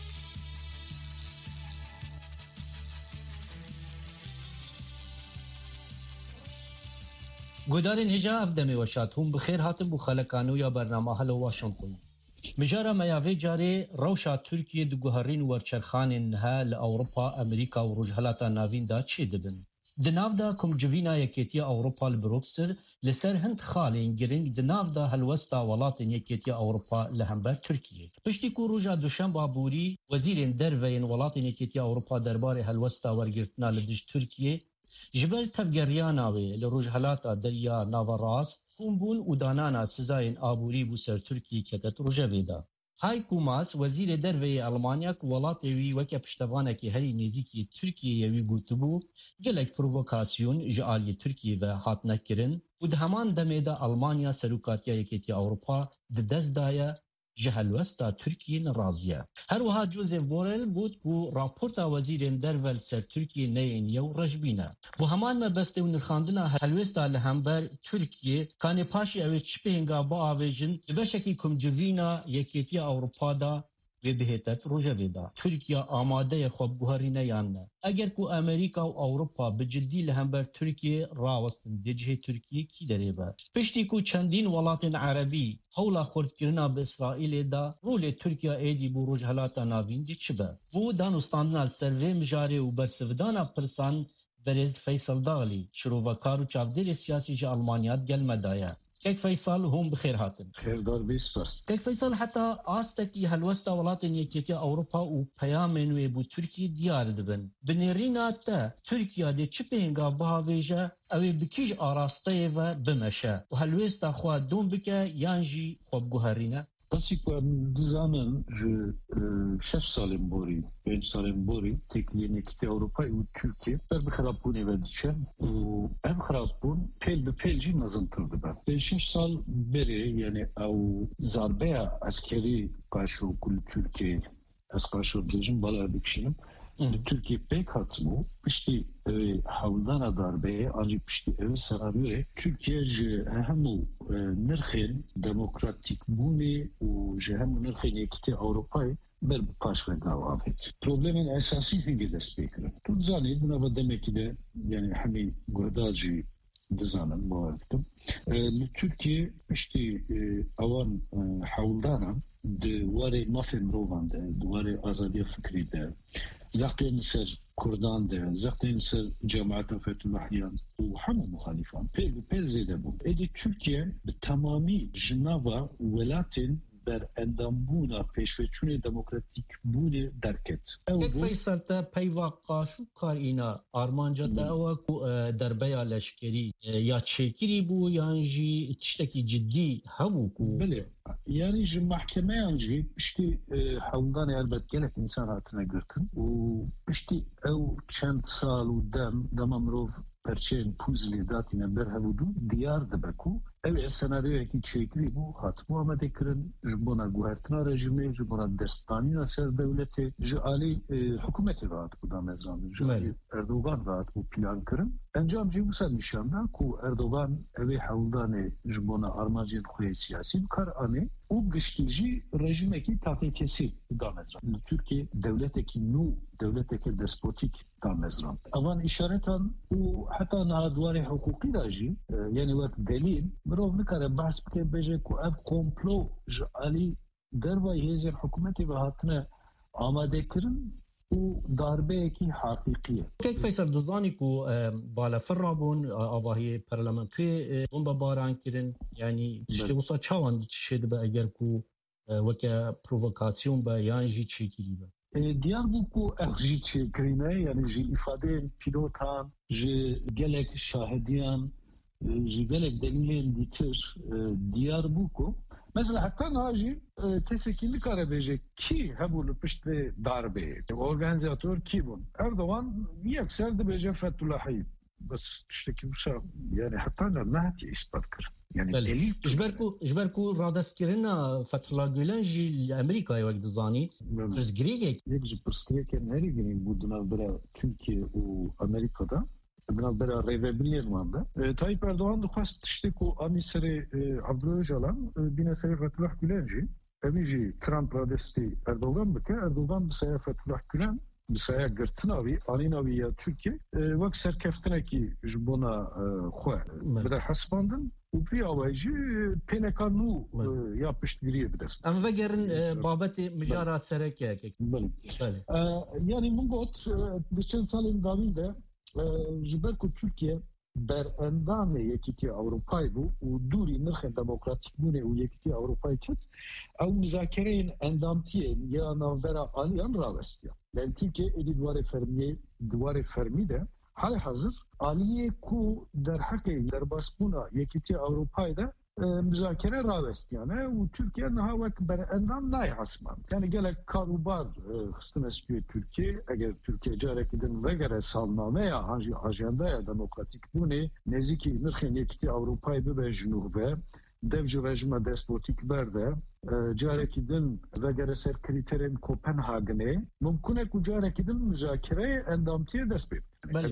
گودارین هجا افدمی وشات هم بخیر هاتم بو خلکانو یا برنامه هلو واشنطن مجارا میاوی جاری روشا ترکیه دو گوهرین ورچرخان نها لأوروپا امریکا و رجحلاتا ناوین دا چی دبن دناف دا کم جوینا یکیتیا اوروپا لبروکسر لسر هند خالین گرنگ دناف دا هلوستا ولاتن یکیتیا اوروپا لهمبر ترکیه پشتی کو روژا دوشن بابوری وزیرین دروین ولاتن یکیتیا اوروپا دربار هلوستا ورگرتنا لدش ترکیه جبل تفگریاناوی لرجحلاتا دریا ناوراست خونبون و دانانا سزاین آبوری بو سر ترکیه کتت رجویدا هایکو ماس وزیر دروی المانیا که ولاتوی وکه پشتوانکی هری نزیکی ترکیه یوی گوتبو گلک پرووکاسیون جعالی ترکیه و هات نکرن و ده همان دمیده المانیا سروکاتیا یکیتی اوروپا ده دست دایه جهلوستا ترکیه نرازیه هر وها جوزف بورل بود بو راپورتا وزیرین درول سر ترکیه نین یو رجبینه بو همان مبسته و نرخاندنا هلوستا لهمبر ترکیه کانی پاشی اوی چپهنگا با آویجن دبشکی کم جوینا یکیتی اوروپا دا و بهتت روژویدا ترکیه آماده خوب بوهرینه یانه اگر کو امریکا و اوروپا بجدی لهمبر ترکیه راوستن دیجه ترکیه کی دریبه پشتی کو چندین ولاتن عربی حولا خورد کرنا به اسرائیل دا رول ترکیه ایدی بو روجحلاتا ناوین دی چبه و دانستاندنا سروی مجاره و برسودانا پرسان برز فیصل دالی شروع کارو چاودر سیاسی جا المانیات گل مدایه كيك فيصل هم بخير هاتن خير دار بيس بس كيك فيصل حتى آستكي هلوستا ولاتن يكيتي أوروبا وبيامن ويبو تركي ديار دبن بنيرينا تا تركيا دي چپهنگا بهاويجا او بكيج آراستيفا بمشا وهلوستا خوا دون بكا يانجي خوب گوهرينا Asi ku em dizanin ji şeş salên borî, pênc salên borî têkiliyekî Ewropayê û Tirkiye ber bi xirabûnê ve diçe û ev xirabûn pêl bi pêl jî mezintir dibe. Pênc şeş sal berê yani ew zarbeya eskerî qaşo ku li Tirkiyeyê ez qaşo dibêjim bala bikişînim. Li Tirkiye pêk hatibû piştî evê hewldana darbeyê an jî piştî evê senaryoyê Tirkiye ji hemû nirxên demokratîkbûnê û ji hemû nirxên yekîtî Ewropayê ber bi paş ve dawa bêt. Problemên esasî hingê dest pê kirin. Tu dizanî di nava demekî de yani hemî guhdar jî dizanin bawer dikim. Li Tirkiye piştî ewan hewldanan di warê mafê mirovan de, di warê azadiya fikrî de, زختين سر كردان ده زختين سر جماعة فتوحيان وحمو مخالفان بيل بيل زيده بو ادي تركيا بتمامي جنوا ولاتين بر اندامبونا پیشوچون دموکراتیک بونه درکت كيف فيصل تا پيوا قاشو كارينا ارمانجا تا او کو دربيا لشكري يا تشكري بو يانجي تشتكي جدي هبو كو بله yani ji mahkemeye önce işte havundan elbet gelek insan hayatına girtin و işte ev çend sal u dem damamrov perçen puzli datine berhavudu diyar debeku ev senaryoya ki çekli bu hatmu ama dekirin jbona guhertina rejimi jbona destanina ser devleti jali hükümeti rahat bu da mezranı jali Erdoğan rahat bu plan kırın encamcı bu sen nişanda ku Erdoğan evi havundan jbona armacın xoye siyasi kar ane o güçlücü rejimeki tahtekesi da mezranı Türkiye devleteki nu devleteki despotik da mezranı avan işaretan o hatta naduari hukuki daji yani vak delil مرۆڤ نکاره بحث بکە بێژێ کو ev komplo ji alî dervayê hêzên hikûmetê ve hatine amadekirin û darbeyekî haqiqî ye. Kek Feysel dizanî ku balafir rabûn avahiyê parlamentoyê bomba baran kirin yanî tiştê wisa çawan dişê dibe eger ku weke provokasyon be yan jî çêkirî be. Diyar bû ku ev jî çêkirîne yani jî îfadeyên pîlotan ji gelek şahediyan ji gelek delîlên dîtir diyar bû ku mesela hatta najî tesekî nikare bêje kî hebû li piştê darbeyê organizatör kî bûn Erdoğan yekser dibêje Fethullah bes tiştekî wisa yani hatta ne hatiye îspat kir yani delîl ji ber ku radestkirina Fethullah Gülen jî li Amerîkayê wek dizanî pirsgirêkek yek ji pirsgirêkên herî girîng bû di navbera Tirkiye û Amerîkada بنابرا ريفبرير ماندا طيب اردوغان دخواست تشتكو امي سري عبد الوهاب بنا سري فتح gülenci اميجي ترامب رادستي اردوغان بك اردوغان بسايا فتح gülen بسايا گرتناوي انيناوي يا تركيا وقت سركفتنكي جبونا خو بدا حسباندن وفي اواجي بينكانو يا پشتگیری بدرس ام وگرن بابت مجارا سرکه بله yani من گوت بچن سالین داوینده جبر کو Türkiye ber endamê yekîtî Ewropayê bû û dûrî nirxên demokratîkbûnê û yekîtî Ewropayê ket ew müzakereyên endamtiyên ya navbera aliyan rawestiye. Yani Türkiye êdî duwarê fermiyê duwarê fermî de halê hazir aliyê ku derheqê derbasbûna yekîtî Ewropayê de müzakere rawestiyane û Türkiye niha wek berendam nayê hasman. Yani gelek karûbar xistin espiye Türkiye eger Türkiye carekî din vegere salnameya ajendaya demokratîkbûnê nêzîkî nirxên yekîtî Ewropayê bibe ji nûve dev ji rejima despotik berde carekî din vegere ser kriterên Kopenhagenê mumkun e ku carekî din müzakereyê endamtiye dest pê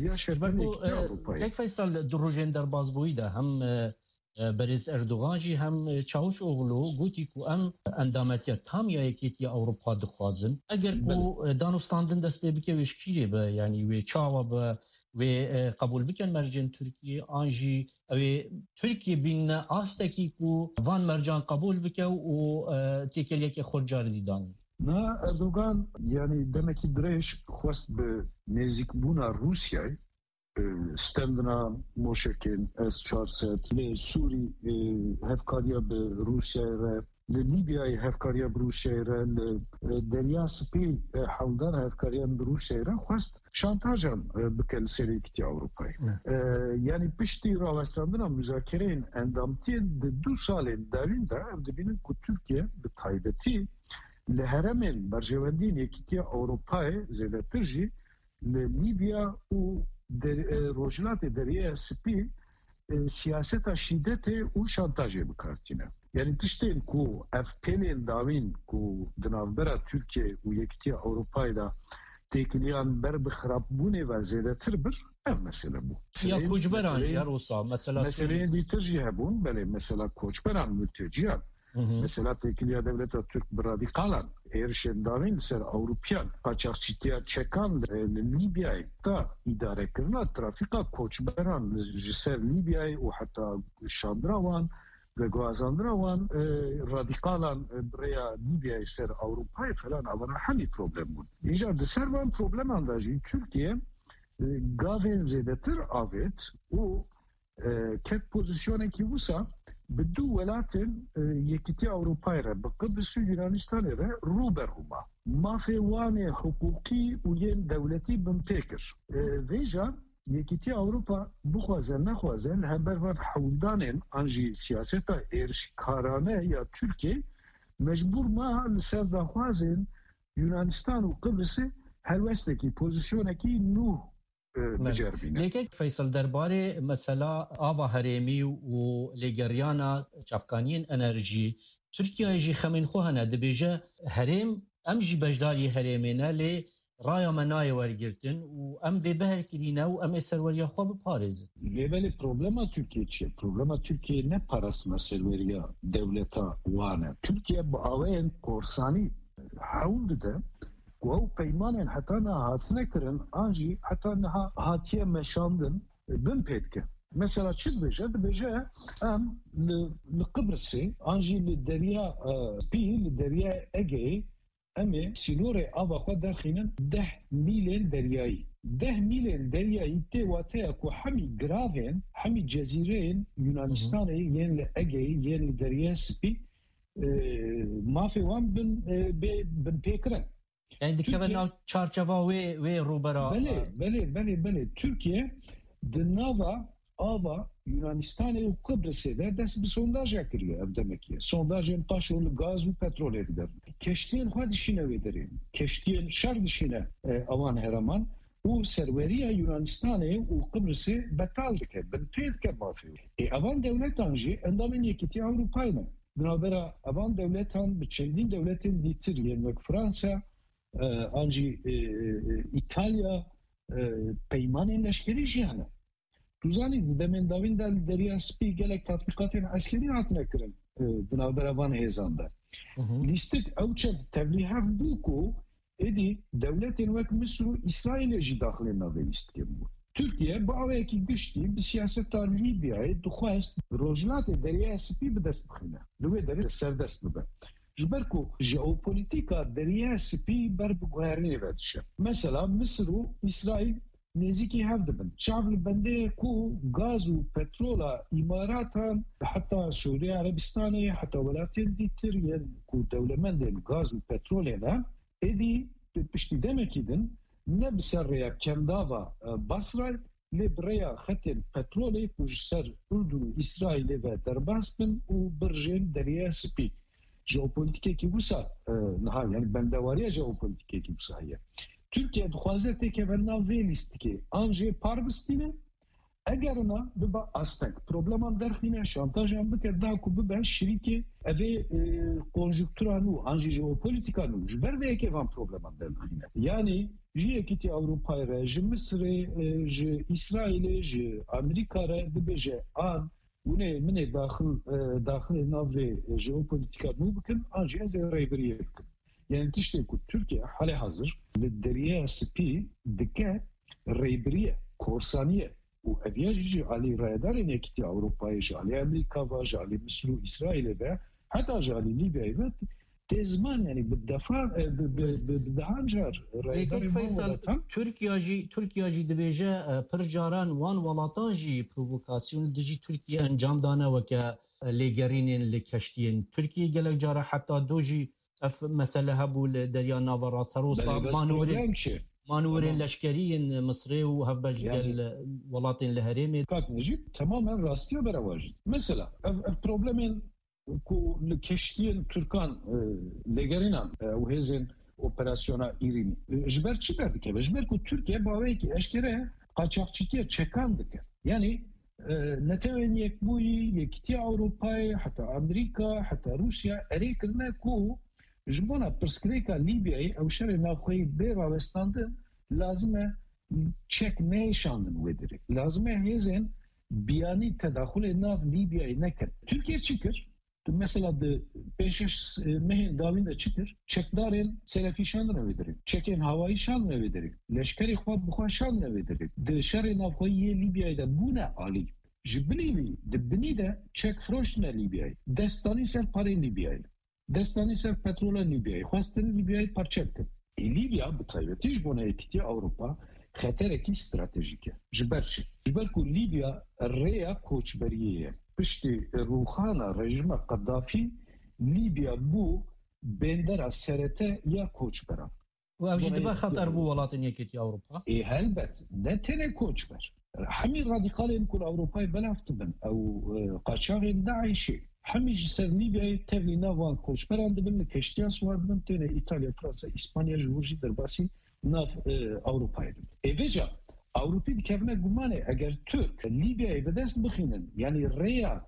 bikine. Kek Feysel di rojên derbasbûyî de hem Berêz Erdoğan jî hem Çavuşoğlu gotî ku em endametiya tam ya yekîtiya Ewropa dixwazin eger ku danûstandin dest pê bike wê şkîrê be yani wê çawa be wê qebûl bikin mercên Tirkiye an jî ew Tirkiye bîne astekî ku van mercan qebûl bike û têkeliyekê xwe carî dîdanî. Na Erdoğan yani demekî dirêj xwest bi nêzîkbûna Rûsyayê ستندنا موشکین اس چهارصد ل سوری هفکاریا به روسیه را ل لیبیای هفکاریا به روسیه را ل دریا سپی حولدار هفکاریا به روسیه را خواست شانتاجم بکن سریکتی اروپایی یعنی پشتی راوستاندنا مذاکرین اندامتی دو سال دارین دا دبینن که ترکیه به تایبتی لهرمن برجواندین یکیتی اروپای زیده ترجی لیبیا و روجلات دریای سپی سیاست شدت و شانتاجه بکارتینه یعنی تشتین که اف پیلین داوین که دنابرا ترکیه و یکیتی اروپای دا تکلیان بر بخرابونه و زیده تر بر اف مسئله بو یا کوچبران یا روسا مثلا مسئله دیترجی هبون بله مثلا کوچبران ملتجیان مثلا تکلیه دولت ترک برادیقالان ایرشن دارین سر اوروپیان قاچاقچیتیا چکان لیبیای تا اداره کردن ترافیقا کوچبران سر لیبیای و حتی شاندراوان و گوازاندراوان رادیقالان برای لیبیای سر اوروپای فلان اونا همین پروبلم بود اینجا دسر وان پروبلم اندازی ترکیه گاوین زیدتر آوید و کت پوزیشونه کی وسا به دو ولاتن یکیتی اروپای را به قبرس و یونانستان را رو بر هما مافیوان حقوقی و ین دولتی بمپیکر ویجا یکیتی اروپا بخوازه نخوازه لهبروان حولدانن انجی سیاست ارشکارانه یا ترکیه مجبور ما لسر دخوازن یونانستان و قبرس هلوستکی پوزیشونکی نو لیکن فیصل درباره مثلا آوا هرمی و لگریانا چافکانین انرژی ترکیه جی خمین خوهنه دبیجه هرم ام جی بجداری هرمینه لی رایا منای ورگرتن و ام دی بهر کرینه و ام سروریا خواب پارز لیبل پروبلما ترکیه چیه؟ پروبلما ترکیه نه پارسما سروریا دولتا وانه ترکیه با آوین کورسانی حول ده و پیمانن حتی نه هات نکرن آنجی حتی نه هاتیه مشاندن بن پیدکه مثلا چی بجه بجه ام لقبرسی آنجی لدریا پی لدریا اگه امی سینور آبا خود درخینن ده میلین دریایی ده میلین دریایی تی واته اکو همی گراوین همی جزیرین یونانستان ین اگه ین دریا سپی مافی وان بن بن پیکرن yani dikkat nav çarçava ve ve rubara. Bele bele bele bele Türkiye dnava ava Yunanistan'ı ve Kıbrıs'ı da ders bir sondaj yapıyor demek ki. Sondajın paşolu gaz ve petrol eder. Keştiğin hadi şine verin. Keştiğin şer dışına avan heraman o serveriye Yunanistan'ı ve Kıbrıs'ı betaldık. Ben teyitke mafya. E avan devlet anji endamin yekiti Avrupa'yla. Beraber avan devletan biçendin devletin ditir yani Fransa anji İtalya peymanın leşkeri jiyane. Tuzani demen davin del derya spi gelek tatbikatın askeri hatına kirin binaber van hezanda. Listik evçe tevliha buku edi devletin vek Mısır İsrail'e ji daxilina ve istike bu. Türkiye bu aveki güçlü bir siyasetar Libya'yı duhast rojlat derya spi bedest bxine. Lüve deri serdest be. جبركو جيوبوليتيكا دريا سبي برب غيرني بدشه مثلا مصر واسرائيل نزيكي هفدبن شعب البنديه كو غاز وبترولا اماراتا حتى سوريا عربستان حتى ولاتين ديتر ين كو دوله من الغاز وبترولا ادي بشتي دمكيدن نبسريا كندافا بصره لبريا خط البترولي كوجسر اردن اسرائيل و درباسبن وبرجين دريا سبي جیوپولیتیکی کی وسا نه یعنی بندواری جیوپولیتیکی کی وسا هي Türkiye dixwaze teke verna vê lîstikê an jê parbistîne eger na biba aspekt probleman derxîne şantajan bike da ku bibe şirîkê evê konjüktura nû an jî jeopolitika nû ji ber vê yekê van probleman derxîne yani ji yekîtî Ewropayê re ji Misrê ji İsraîlê ji Amerîka re dibêje an Bune mine daxil daxil navê jeopolitika nû bikin an jî ez ê rêbiriyê bikim. Yani tiştê ku Türkiye halê hazır li derya spî dike rêbiriye, korsaniye û ev ya jî alî rayedarên yekîtî Ewropayê ji alî Amerîka ve ji alî Misr û İsraîlê ve heta ji alî Lîbyayê ve تزمان يعني بالدفع بدهانجر لكن فيصل تركيا جي تركيا جي دبيجا برجاران وان ولاتان جي بروفوكاسيون دجي تركيا انجام دانا وك ليغرين لكشتين تركيا جلك جارة حتى دوجي اف مسألة هبو دريا نافا سروسا مانورين مانورين لشكريين مصري وهبج يعني ولاتين الهريمي كاك نجيب تماما راستيا برواجد مثلا البروبلمين ku li keştiyen Türkan legerina u hezin operasyona İrini. Jber çi berdike? Jber ku Türkiye baveki eşkere kaçakçıkiye çekan dike. Yani neteven yek bu yekti Avrupa'yı hatta Amerika hatta Rusya erikirne ku jbona perskreka Libya'yı ev şerri navxoyi bera vestandın lazım çek ne şandın vediri. Lazım hezin biyani tedahule nav Libya'yı nekir. Türkiye çıkır. Mesela de beş mehin davinde çıkır. Çekdarın selefi şanını verir. Çekin havayı şanını verir. Leşkeri xwab bixwa şanını verir. De şerri navxoyiye Libya'da bu ne ali? Jibnivi de bini de çek froşne Libya'yı. Destani ser pare Libya'yı. Destani ser petrola Libya'yı. Xwastin Libya'yı parçaktır. E Libya bu taybetiş buna etki Avrupa xetereki stratejike. Jiberçi. Jiber ku Libya reya koçberiye. Pişti ruhana rejime Kaddafi Libya bu bendera serete ya koçbera. Ve avcı da xatar bu velatın yeketi Avrupa. E elbet ne tene koçber. Hami radikalin kul Avrupa'yı belaftın. Ev kaçağın daişi. Hami ser Libya'yı tevli navan koçberan dibin keştiyan suardın tene İtalya, Fransa, İspanya jurji derbasi nav Avrupa'yı. E veca Avrupa dikevne gumane eğer Türk Libya'yı bedest bixinin yani reya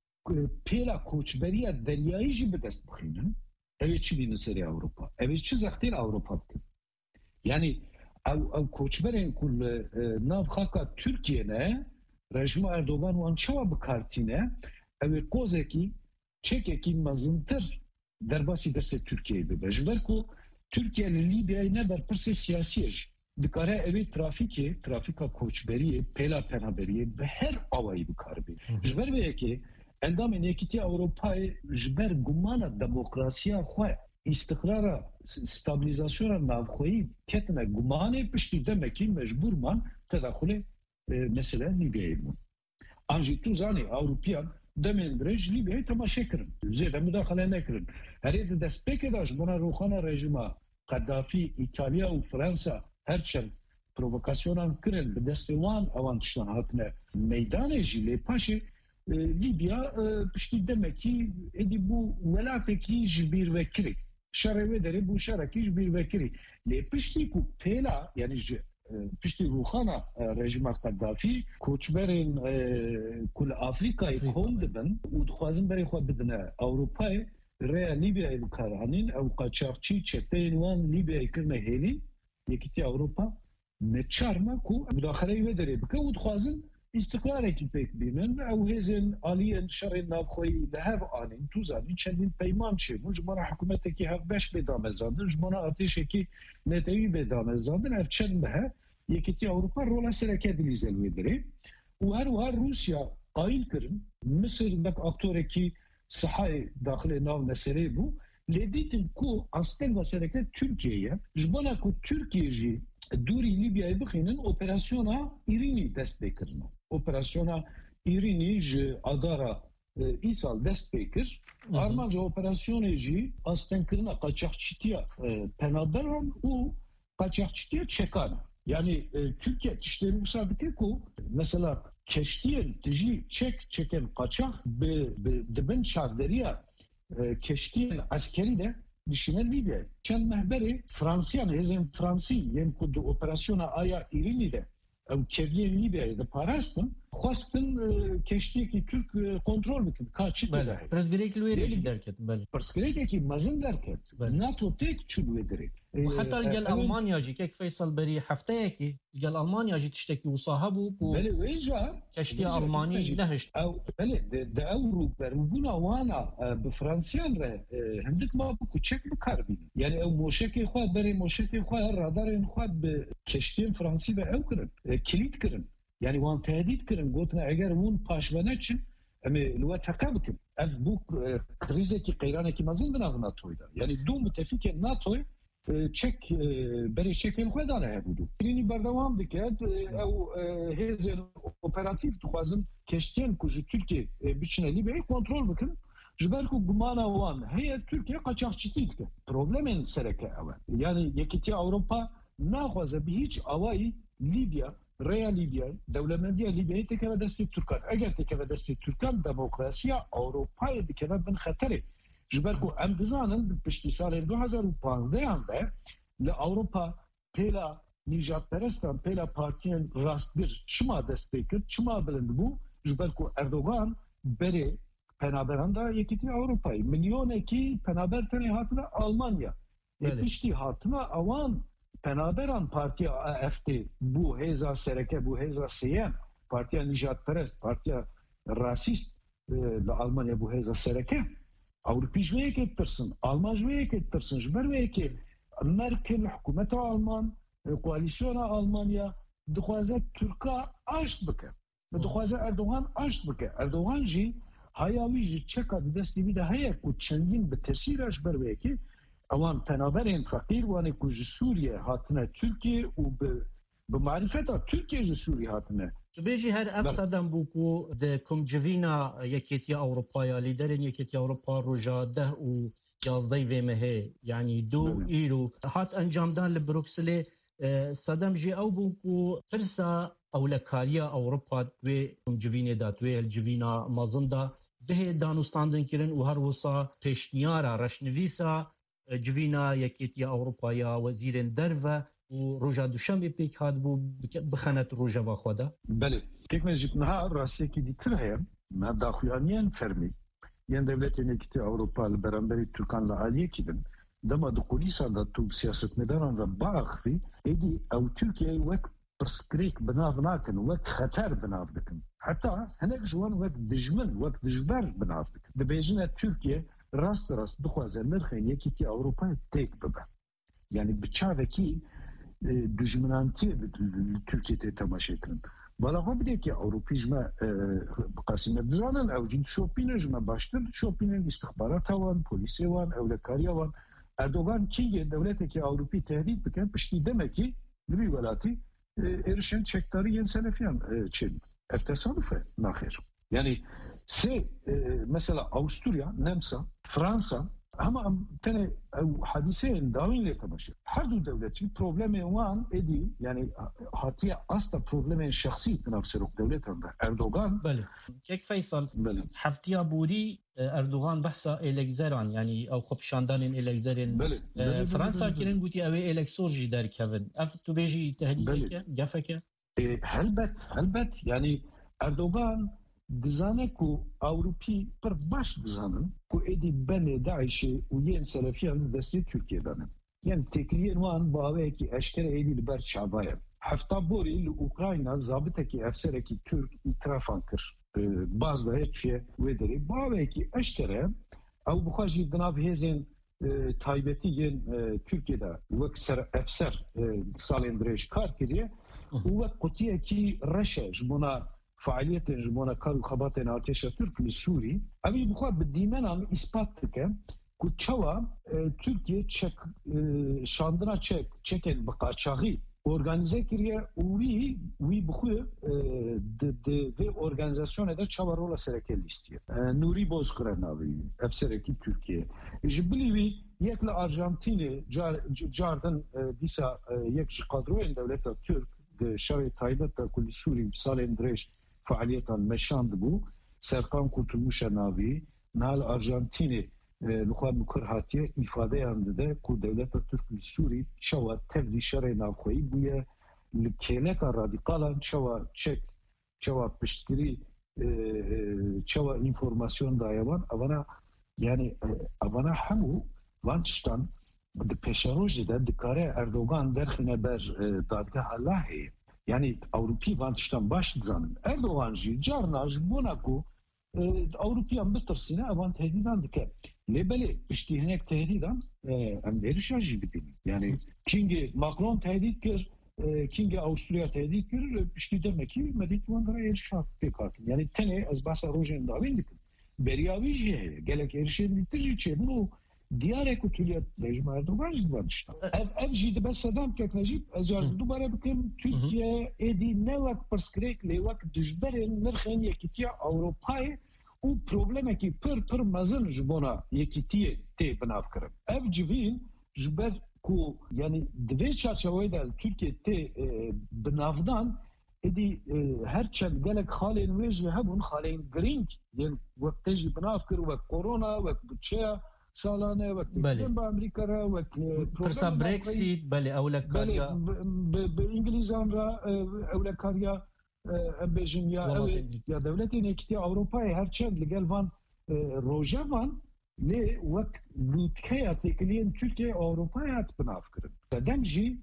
pela koçberiya deryayı jî bedest bixinin evet çi bînin serê Avrupa evet çi zextên Avrupa bikin yani ew ew koçberên ku li nav xaka Türkiye'ne rejima Erdogan wan çawa bikartîne ew ê kozekî çekekî mezintir derbasî destê Türkiye'yê bibe ji ber ku Türkiye li Libya'yı ne berpirsê siyasî jî dikare evi trafikê, trafika koçberiyê, pêla penaberiye bi her awayî bikarbî. Ji ber vê yekê endamên Yekîtiya Ewropayê ji ber gumana demokrasiya xwe, îstiqrara stabilizasyona navxweyî ketine gumanê piştî demekî mecbûrman tedaxulê mesela Libya'yê bûn. An jî tu zanî Ewropiyan demên dirêj Libya'yı temaşe kirin. Zêde müdaxale nekirin. Herê di destpêkê de ji bona rûxana rejima Kaddafi, İtalya û Fransa herçend provokasyonan kirin bi destê wan ewan tiştan hatine meydanê jî lê paşê Libya piştî demekî êdî bû welatekî ji bîrvekirî. Şerê wê derê bû şerekî ji bîrvekirî. Lê piştî ku pêla yani ji piştî rûxana rejima Kaddafi koçberên ku li Afrikayê kom dibin û dixwazin berê xwe bidine Ewropayê rêya Libya'yı bikaranîn ew qaçaxçî çeteyên wan Libya'yı kirine hêlî Yekîtiya Avrupa neçarma ku müdaxaleyê wê derê bike û dixwazin îstiqrarekî pêk bînin ew hêzên aliyên şerên navxweyî li hev anîn tu zanî çendîn peyman çêbûn ji bona hikûmetekî hevbeş bê damezrandin ji bona artêşekî netewî bê damezrandin ev çend bihe Yekîtiya Avrupa rola sereke dilîzel wê derê û her wiha Rusya qayîl kirin Misir bek aktorekî sahayê daxilê nav meseleyê bû lê dîtin ku astenga sereke Türkiye'ye ji bona ku Türkiye jî dûrî Libya'yı bixînin operasyona İrini dest pê kirine. Operasyona İrini ji adara îsal dest pê kir. Armanca operasyonê jî astenkirina qaçaxçîtiya penaberan û qaçaxçîtiya çekan. Yani Türkiye tiştê wisa dike ku mesela keştiyên dijî çek çeken qaçax bi dibin çavderiya keştiyên askerî de dişine Libya. Çend mehberê Fransiyan hêzên Fransî yên ku di operasyona aya İrînî de ew keviyên Libya'yı da parastin xwastin keştiyekî Türk kontrol bikin. Kaçı da. Pirsgirêk li wê jî derket. Pirsgirêkekî mezin derket. NATO têk çû wê derê. Heta gel Almanya jî kek Feysal berî hefteyekî gel Almanya jî tiştekî wisa hebû ku belê wê jî keştiya Almanî nehişt. Ew belê de ew berûbûna wana bi Fransiyan re hindik ma ku çek bikarbînin. Yani ew moşekê xwe berê moşekê xwe radarên xwe bi keştiyên Fransî ve ew kirin. Kilît kirin. Yani wan tehdit kirin gotina eger hûn paşvene çin em li we teqe bikin. ev bu krizeki qeyranekî mezin binav NATO'yda. Yani du müttefikên NATO çek berê çekên xwe dane hebû. Birînî berdewam dike ew hêzên operatif dixwazin keştiyên ku ji Tirkiye biçine Libyayê kontrol bikin. Ji ber ku gumana wan heye Tirkiye qaçaxçîtî dike. Problemên sereke ew e. Yani Yekîtiya Ewropa naxwaze bi hiç awayî Libya Reya Libya, devlemendiya Libya'yı tekeve desti Türkan. Eğer tekeve desti Türkan, demokrasiya Avrupa'yı dikeve bin xeteri. Jiber ku em dizanın pişti salên du hezar û panzdeh de li Avrupa pêla nîjadperestan, pêla partiyên rastgir çima dest pê kir, çima bilind bû, jiber ku Erdogan berê penaberan da Yekîtiya Avrupa'yı. Milyonekî penaber tenê hatine Almanya. E piştî hatine awan penaberan partiya A F D bu hêza sereke, bu hêza sêyem, partiya nîjadperest, partiya rasîst li Almanya bu hêza sereke. Avrupî ji wê yekê tirsin, Alman ji wê yekê tirsin, ji ber wê yekê Merkel, hikûmeta Alman, koalîsyona Almanya dixwaze Türka aşt bike. Dixwaze Erdogan aşt bike. Erdogan jî haya wî ji çeka di destê wî de heye ku çendîn bi tesîra ji ber wê yekê awan penaberên feqîr wanê ku ji Sûriye hatine Tirkiye û bi marîfeta Tirkiye ji Sûriye hatine. Bêjî her ev sedem bû ku di komcivîna Yekîtiya Ewropaya lîderên Yekîtiya Ewropa roja deh û yazdeyê vê mehê yanî du îro hat encamdan li Brukselê sedem jî ew bû ku pirsa ewlekariya Ewropa wê komcivînê da wê hilcivîna mezin da bihê danûstandin kirin û her wisa pêşniyara reşnivîsa civîna Yekîtiya Ewropaya wezîrên derve û roja duşemê pêk hat bû bixenet rojeva xwe de. Belê. Pêk jî niha rastiyekî dîtir heye, niha daxuyaniyên fermî yên devletên Yekîtiya Ewropa li beramberî Türkan li aliyekî din, dema di kulîsan da tû siyasetmedaran re biaxivî, êdî ew Tirkiyeyê wek pirsgirêk binav nakin, wek xeter binav dikin. Heta hinek ji wan wek dijmin, wek dijber binav dikin. Dibêjine Tirkiye rast rast dixwaze nirxên Yekîtiya Ewropayê têk bibe. Yani bi çavekî dijminantiyê li Tirkiye tê temaşe kirin. Bala xwe bide ki Ewropî ji me qasîme dizanin ew jî dişopîne ji me baştir dişopînin istixbarata wan, polîsê wan, ewlekariya wan. Erdogan kîngê dewletekî Ewropî tehdît bike piştî demekî li vî welatî êrişên çekdariyên Selefiyan çêdî. Ev tesadüf e naxêr. Yani sê mesela Avusturya, Nemsa, Fransa ama tene hadiseyên dawîn lê temaşe. Her du devletçî problemê wan êdî yani hatiye asla problemên şexsî nav serok devletan da. Erdogan belê. Kek Feysal heftiya borî Erdogan behsa elekzeran yani ew xwepişandanên elekzerên Fransa kirin gotî ew ê eleksor jî derkevin. Ev tu bêjî tehdîdeke gefeke? Helbet, helbet yani Erdogan dizane ku Avrupî pir baş dizanin ku êdî benê Daişê û yên Selefiyan li destê Tirkiye danin. Yani tekliyên wan baveyekî eşkere êdî li ber çabaye. Hefta borî li Ukrayna zabitekî efserekî Türk îtirafan kir. Baz da hêçiye wê derê baveyekî eşkere ew bixwe jî di nav hêzên taybetî yên Tirkiyede wek ser efser salên dirêj kar kiriye û wek qutiyekî reşe ji bona faaliyetên ji bona kar û xebatên artêşa Türk li Sûrî evî bixwe bi dîmenan îspat dike ku çawa Tirkiye çek şandina çek çekên bi qaçaxî organize kiriye û wî wî bixwe di vê organizasyonê de çawa rola sereke lîstiye. Nûrî Bozkure navê efserekî Tirkiye. Ji bilî wî yek li Arjantînê cardin dîsa yek ji kadroyên devleta Türk di şerê taybet da ku li Sûrî salên dirêj faaliyetan meşand bû Serkan Kurtulmuşa navî nal Arjantînê li xwe bi kir hatiye îfadeyan dide ku devleta Türk li Sûrî çawa tevlî şerê navxweyî bûye li kêleka radîqalan çawa çek çawa piştgirî çawa înformasyon daye wan evana yani evana hemû van tiştan di pêşerojê de dikare Erdogan derxîne ber dadgeha Laheyê. Yani Avrupî van tiştan baş dizanin. Erdogan jî carna ji bona ku Avrupiyan bitirsine evan tehdîdan dike. Lê belê piştî hinek tehdîdan em êrişa jî bidînin. Yani kingê Macron tehdît kir, kingê Avusturya tehdît kir, piştî demekî medît wan re êrişa pêk hatin. Yani tenê ez behsa rojên dawîn dikim. beriyavi jê gelek erişên dîtir jî çêbû diyarê ku Tirkiye rejima Erdogan jî divan dişta ev ev jî dibe sedem kekne jî ez jar dubare bikim Tirkiye êdî ne wek pirsgirêk lê wek dijberên nirxên Yekîtiya Ewropayê û problemekî pir pir mezin ji bona yekîtiyê tê binavkirin ev civîn ji ber ku yani divê çarçeveyê de Tirkiye tê binavdan êdî her çend gelek xalên wê jî hebûn xalên girîng yên wek tê jî binavkir wek korona wek bütçeya salane wek têkilên bi Amerîka re wek pirsa Brexit belê ewlekariya bi İngilîzan re ewlekariya em bêjin ya ew ya devletên Yekîtiya Ewropayê her çend li gel van rojevan lê wek lûtkeya têkiliyên Tirkiye Ewropayê hat binavkirin sedem jî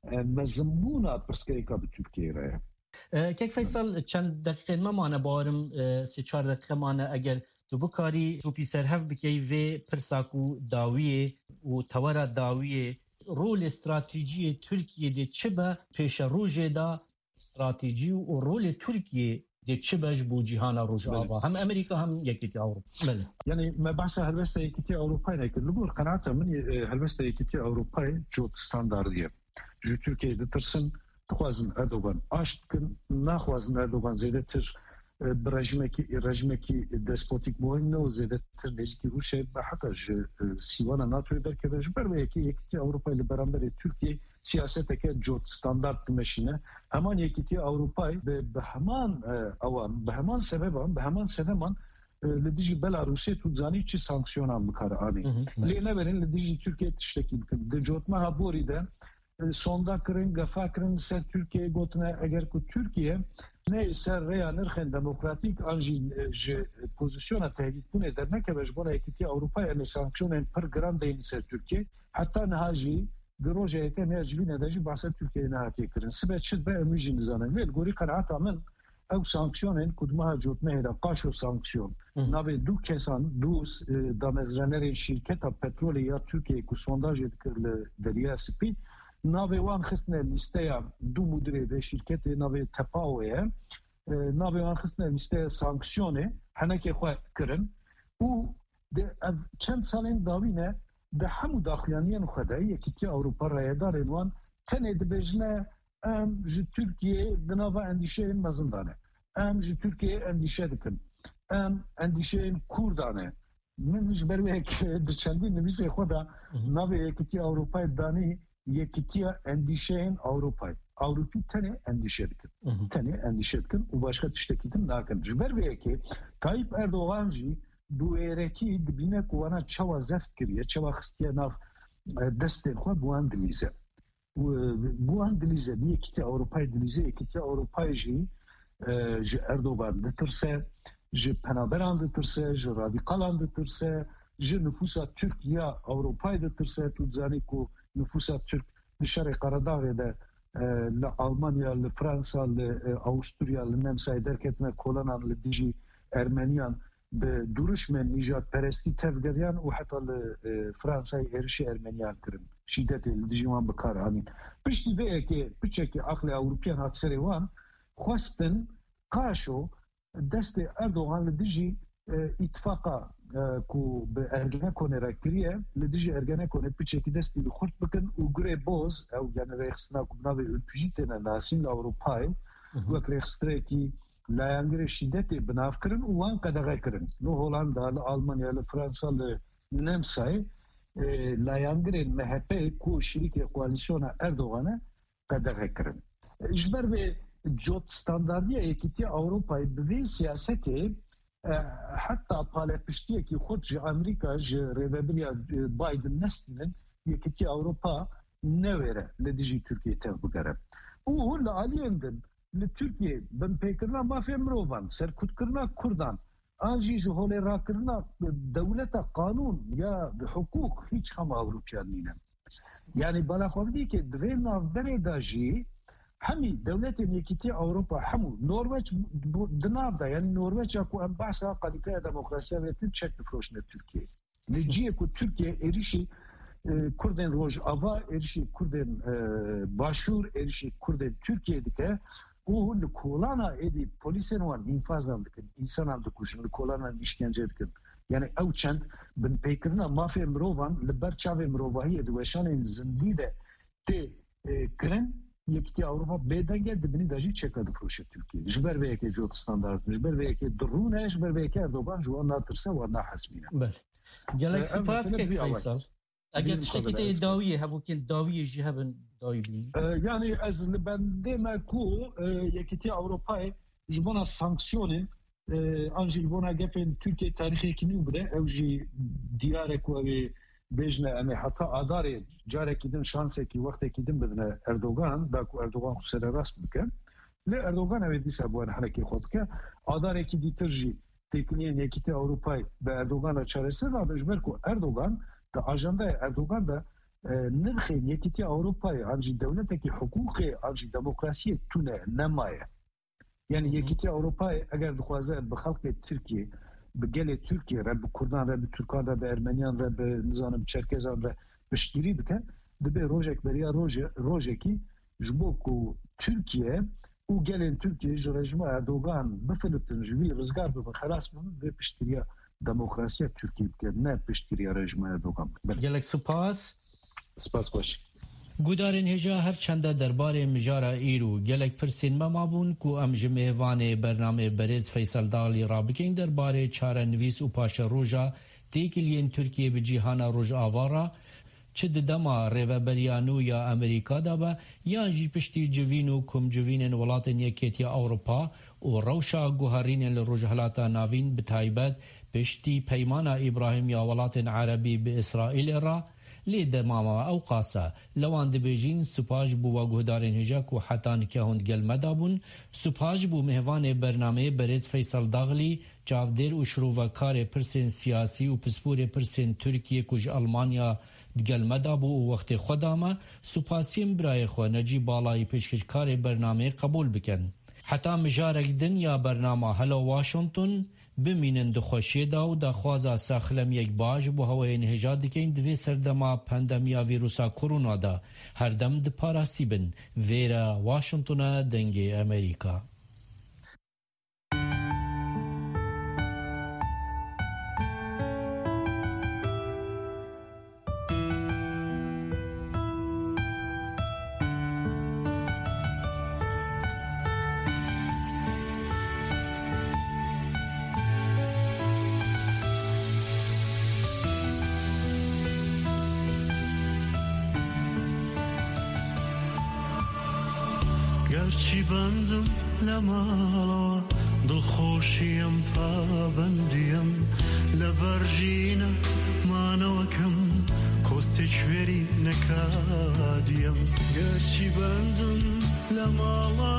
mezmbûna pirsgirêka bi Tirkiyeyê re ye kek Feysal çend deqîqên me mane barim sê çar deqîqe mane eger tu bikarî tûpî serhev bikey vê pirsa ku dawiyê û tewera dawiyê rolê stratejiyê Tirkiyeyê çi be pêşerojê da stratejî û rolê Tirkiye dê çi be ji bo cîhana rojava hem Amerîka hem Yekîtiya Ewropa yani me behsa helbesta Yekîtiya Ewropayê nekir li gor qenaata min helbesta Yekîtiya Ewropayê cot standardiye ji Tirkiyeyê ditirsin dixwazin Erdogan aş dikin naxwazin Erdogan zêdetir bi rejimekî rejimekî despotik muhim ne û zêdetir nêzîkî Rûsyayê bi heqa ji sîvana NATOyê derkeve ji ber vê yekî Yekîtiya Ewropayê li beramberê Tirkiyeyê siyaseteke cot standart dimeşîne heman Yekîtiya Ewropayê bi heman ewan bi heman sebeban bi heman sedeman li dijî Belarusê tu zanî çi sanksiyonan bikare anî lê neverin li dijî Tirkiye tiştekî bikin di cotmeha borî de sonda kirin gefa kirin ser Tirkiyeyê gotine eger ku Tirkiye ne ser rêya nirxên demokratîk an jî ji pozisyona tehdîtbûnê dernekeve ji bona Yekîtiya Ewropayê em ê sanksiyonên pir giran deyîn ser Tirkiye heta niha jî di rojê yekê me civînê de jî bahsa Tirkiyeyê nehatiye kirin sibe çi be em jî nizanin wê li gorî qenaata min ew sanksiyonên ku dimeha cotmehê de qaşo sanksiyon navê du kesan du damezranerên şîrketa petrolê ya Tirkiyeyê ku sondajê dikir li Deriya Spî navê wan xistine lîsteya du mudirê de şîrketê navê Tepao ye navê wan xistine lîsteya sanksiyonê henekê xwe kirin û ev çend salên dawî ne di hemû daxuyaniyên xwe de Yekîtiya Ewropa rayedarên wan tenê dibêjine em ji Tirkiyeyê di nava endîşeyên mezin dane em ji Tirkiyeyê endîşe dikin em endîşeyên Kurdan e min ji ber wê di çendî nivîsê xwe de navê Yekîtiya Ewropayê danî Yekîtiya endîşeyên Ewropayê Ewropî tenê endîşe dikin tenê endîşe dikin û başka tiştekî din nakin ji ber wê yekê Tayyip Erdogan jî bi wêrekî dibîne ku wana çawa zeft kiriye çawa xistiye nav destên xwe bi wan dilîze bi wan dilîze bi Yekîtiya Ewropayê dilîze Yekîtiya Ewropayê jî ji Erdogan ditirse ji penaberan ditirse ji radîkalan ditirse ji nüfusa Türk ya Ewropayê ditirse tu zanî ku nüfusa Türk li şerê Qaradağê de li Almanya, li Fransa, li Avusturya, li Nemsayê derketine kolanan li dijî Ermeniyan bi duruşmên nîjadperestî tevgeriyan û heta li Fransayê êrişê Ermeniyan kirin şîdetê li dijî wan bikar anîn piştî vê yekê piçekê aqlê Ewropîyan hat serê wan xwestin qaşo destê Erdogan li dijî îtifaqa ku bi Ergenekonê re kiriye li dijî Ergenekonê piçekî destî li xurt bikin û gurê boz ew yani rêxistina ku bi navê Ülpijî têne nasîn li Ewropayê wek rêxistirekî layangirê şîdetê binav kirin û wan qedexe kirin li Hollanda, li Almanya, li Fransa, li Nemsayê layangirên M H P ku şîrîkê koalîsyona Erdoganê qedexe kirin ji ber vê cot standardiya Yekîtiya Ewropayê bi vê siyasetê hatta palepiştiyekî xurt ji Amerîka ji rêveberiya Biden nestînin Yekîtiya Ewropa newêre li dijî Tirkiyeyê tev bigere û li aliyên din li Tirkiyeyê binpêkirina mafê mirovan serkûtkirina Kurdan an jî ji holê rakirina dewleta qanûn ya hukûk hiç hema Ewropiyan nîne yani balaxwediyekê di vê navberê de jî hemî devletên Yekîtiya Ewropa hemû Norveç di nav da yani Norveçya ku em behsa kalîteya demokrasiya vê tir çek difiroşine Tirkiyeyê li ciyê ku Tirkiye êrişî Kurdên Rojava êrişî Kurdên Başûr êrişî Kurdên Tirkiyeyê dike او لکولانا ایدی پلیسن وان infazan dikin, insanan dikuşun, lkolana işkence dikin. Yani ev çend bin peykirina mafya mirovan li ber çavê mirovahiyê di weşanên zindî de tê kirin yekîtiya Ewropa bêdenge dibinî de jî çeka difroşe Tirkiye. Ji ber vê yekê cot standard, ji ber vê yekê dirûne, ji ber vê yekê Erdogan ji wan natirse wan nahesbîne. Bel. Gelek spas kek Faysal. Eger tiştekî te dawiyê hevokên dawiyê jî hebin dawî bî. Yani ez li bendê me ku yekîtiya Ewropayê ji bona sanksiyonên an jî li bona gefên Tirkiye tarîxekî nû bide ew jî diyarek ku ew bêjne em ê heta adarê carekî din şansekî wextekî din bidine Erdogan da ku Erdogan xwe sererast bike lê Erdogan ew ê dîsa bi wan henekê xwe bike adarekî dîtir jî têkiliyên Yekîtiya Ewropayê bi Erdogana çareser nabe ji ber ku Erdogan da ajandaya Erdogan da nirxên Yekîtiya Ewropayê an jî dewletekî hukûqê an jî demokrasiyê tune nemaye. Yani Yekîtiya Ewropayê eger dixwaze bi xelkê Tirkiye bi gelê Tirkiye re bi Kurdan re bi Türkan re bi Ermeniyan re bi nizanim Çerkezan re piştîrî bike dibe rojek beriya roje rojekî ji bo ku Tirkiye û gelên Tirkiye ji rejima Erdogan bifilitin ji wî rizgar bibin xelas bibin vê piştîriya demokrasiya Tirkiye bike ne piştîriya rejima Erdogan bike. Gelek spas. Spas baş. Gudarên hêja her çanda derbarê mijara îro gelek pirsên me mabûn ku em ji mêvanê bernamê berêz Feysal Dalî rabikin derbarê çarenivîs û paşeroja têkiliyên Tirkiye bi cîhana Rojava çi di dema rêveberiya nû ya Amerîka de be yan jî piştî civîn û komcivînên welatên Yekêtiya Ewropa û rewşa guharînên li Rojhilata Navîn bi taybet piştî peymana İbrahim ya welatên Erebî bi İsraîlê re lê demama ew qasa lewan dibêjin supaj bû wa guhdarên hêja ku heta nikehûn gelme dabûn supaj bû mêvanê bernameyê berêz Feysal Daglî çavdêr û şirovekarê pirsên siyasî û pisporê pirsên Tirkiye ku ji Almanya gelme dabû û wextê xwe dame supasiyên birayê xwe Necîb Balayî pêşkêşkarê bernameyê qebûl bikin. Heta mijarek din ya bernama Hello Washington bimînin dixweşiyê da û daxwaza saxlemiyek baş bu hewayên hêja dikin divê serdema pandemiya vîrusa korona da herdem diparastî bin vêra Washingtona dengê Amerîka. گرچی بندم لمالا دڵخۆشیم پابندیم لەبەرژینە مانەوەکەم کۆسێک وێری نەکادیم گەرچی بندم لەماڵا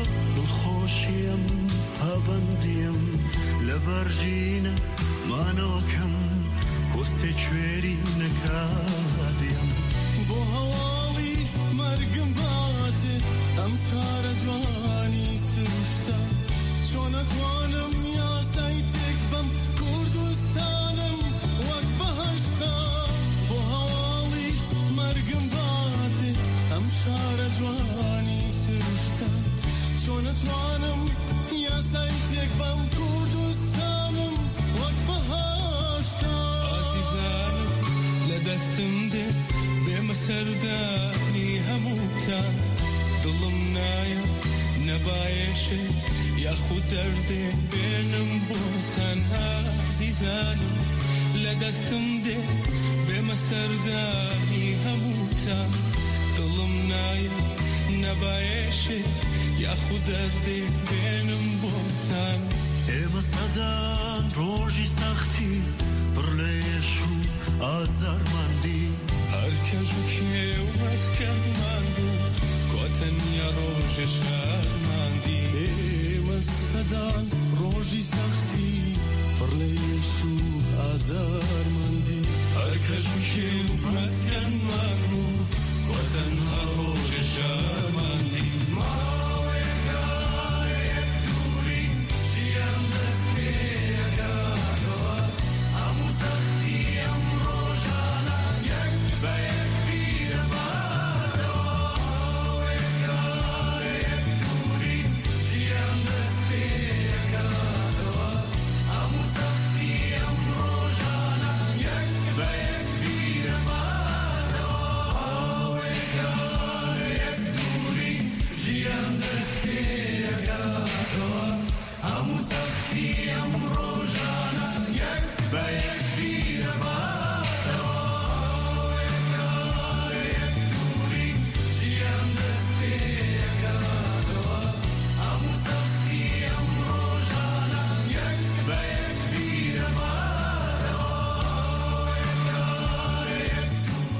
دڵخۆشیم پابندیم لەبەرژینە مانەوەکەم کۆسێک وێری نەکادیم بۆ هەواڵی مەرگم باتێ ئەم چارە جوانی سروشتە چۆن ئەتوانم یاسای تێک بەم کوردستانم وەک بەهەشتا بۆ هەواڵی مەرگم باتێ ئەم شارە جوانی سروشتە چۆن ئەتوانم یاسای تێک بەم کوردستانم وەک بەهەشتا ئازیزانم لە دەستم دێ بێمە سەردانی هەمووتان دڵم نایە نەبایەشێ یاخود دەردێ بێنم بۆ تەنها زیزانم لە دەستم دێ بێمە سەردانی هەمووتان دڵم نایە نەبایەشێ یاخود دەردێ بێنم بۆ تان ئێمە سەدان ڕۆژی سەختی پڕ لە ئێش و ئازارماندی هەر کەژ و کێ و مەسکەنمان بوو کۆتەنیا ڕۆژە شارماندی ئێمە سەدان ڕۆژی سەختی پڕ لە ئێش و ئازارماندی هەر کەژ و کێ و مەسکەنمان بوو کۆتەنیا ڕۆژە شارماندی امرو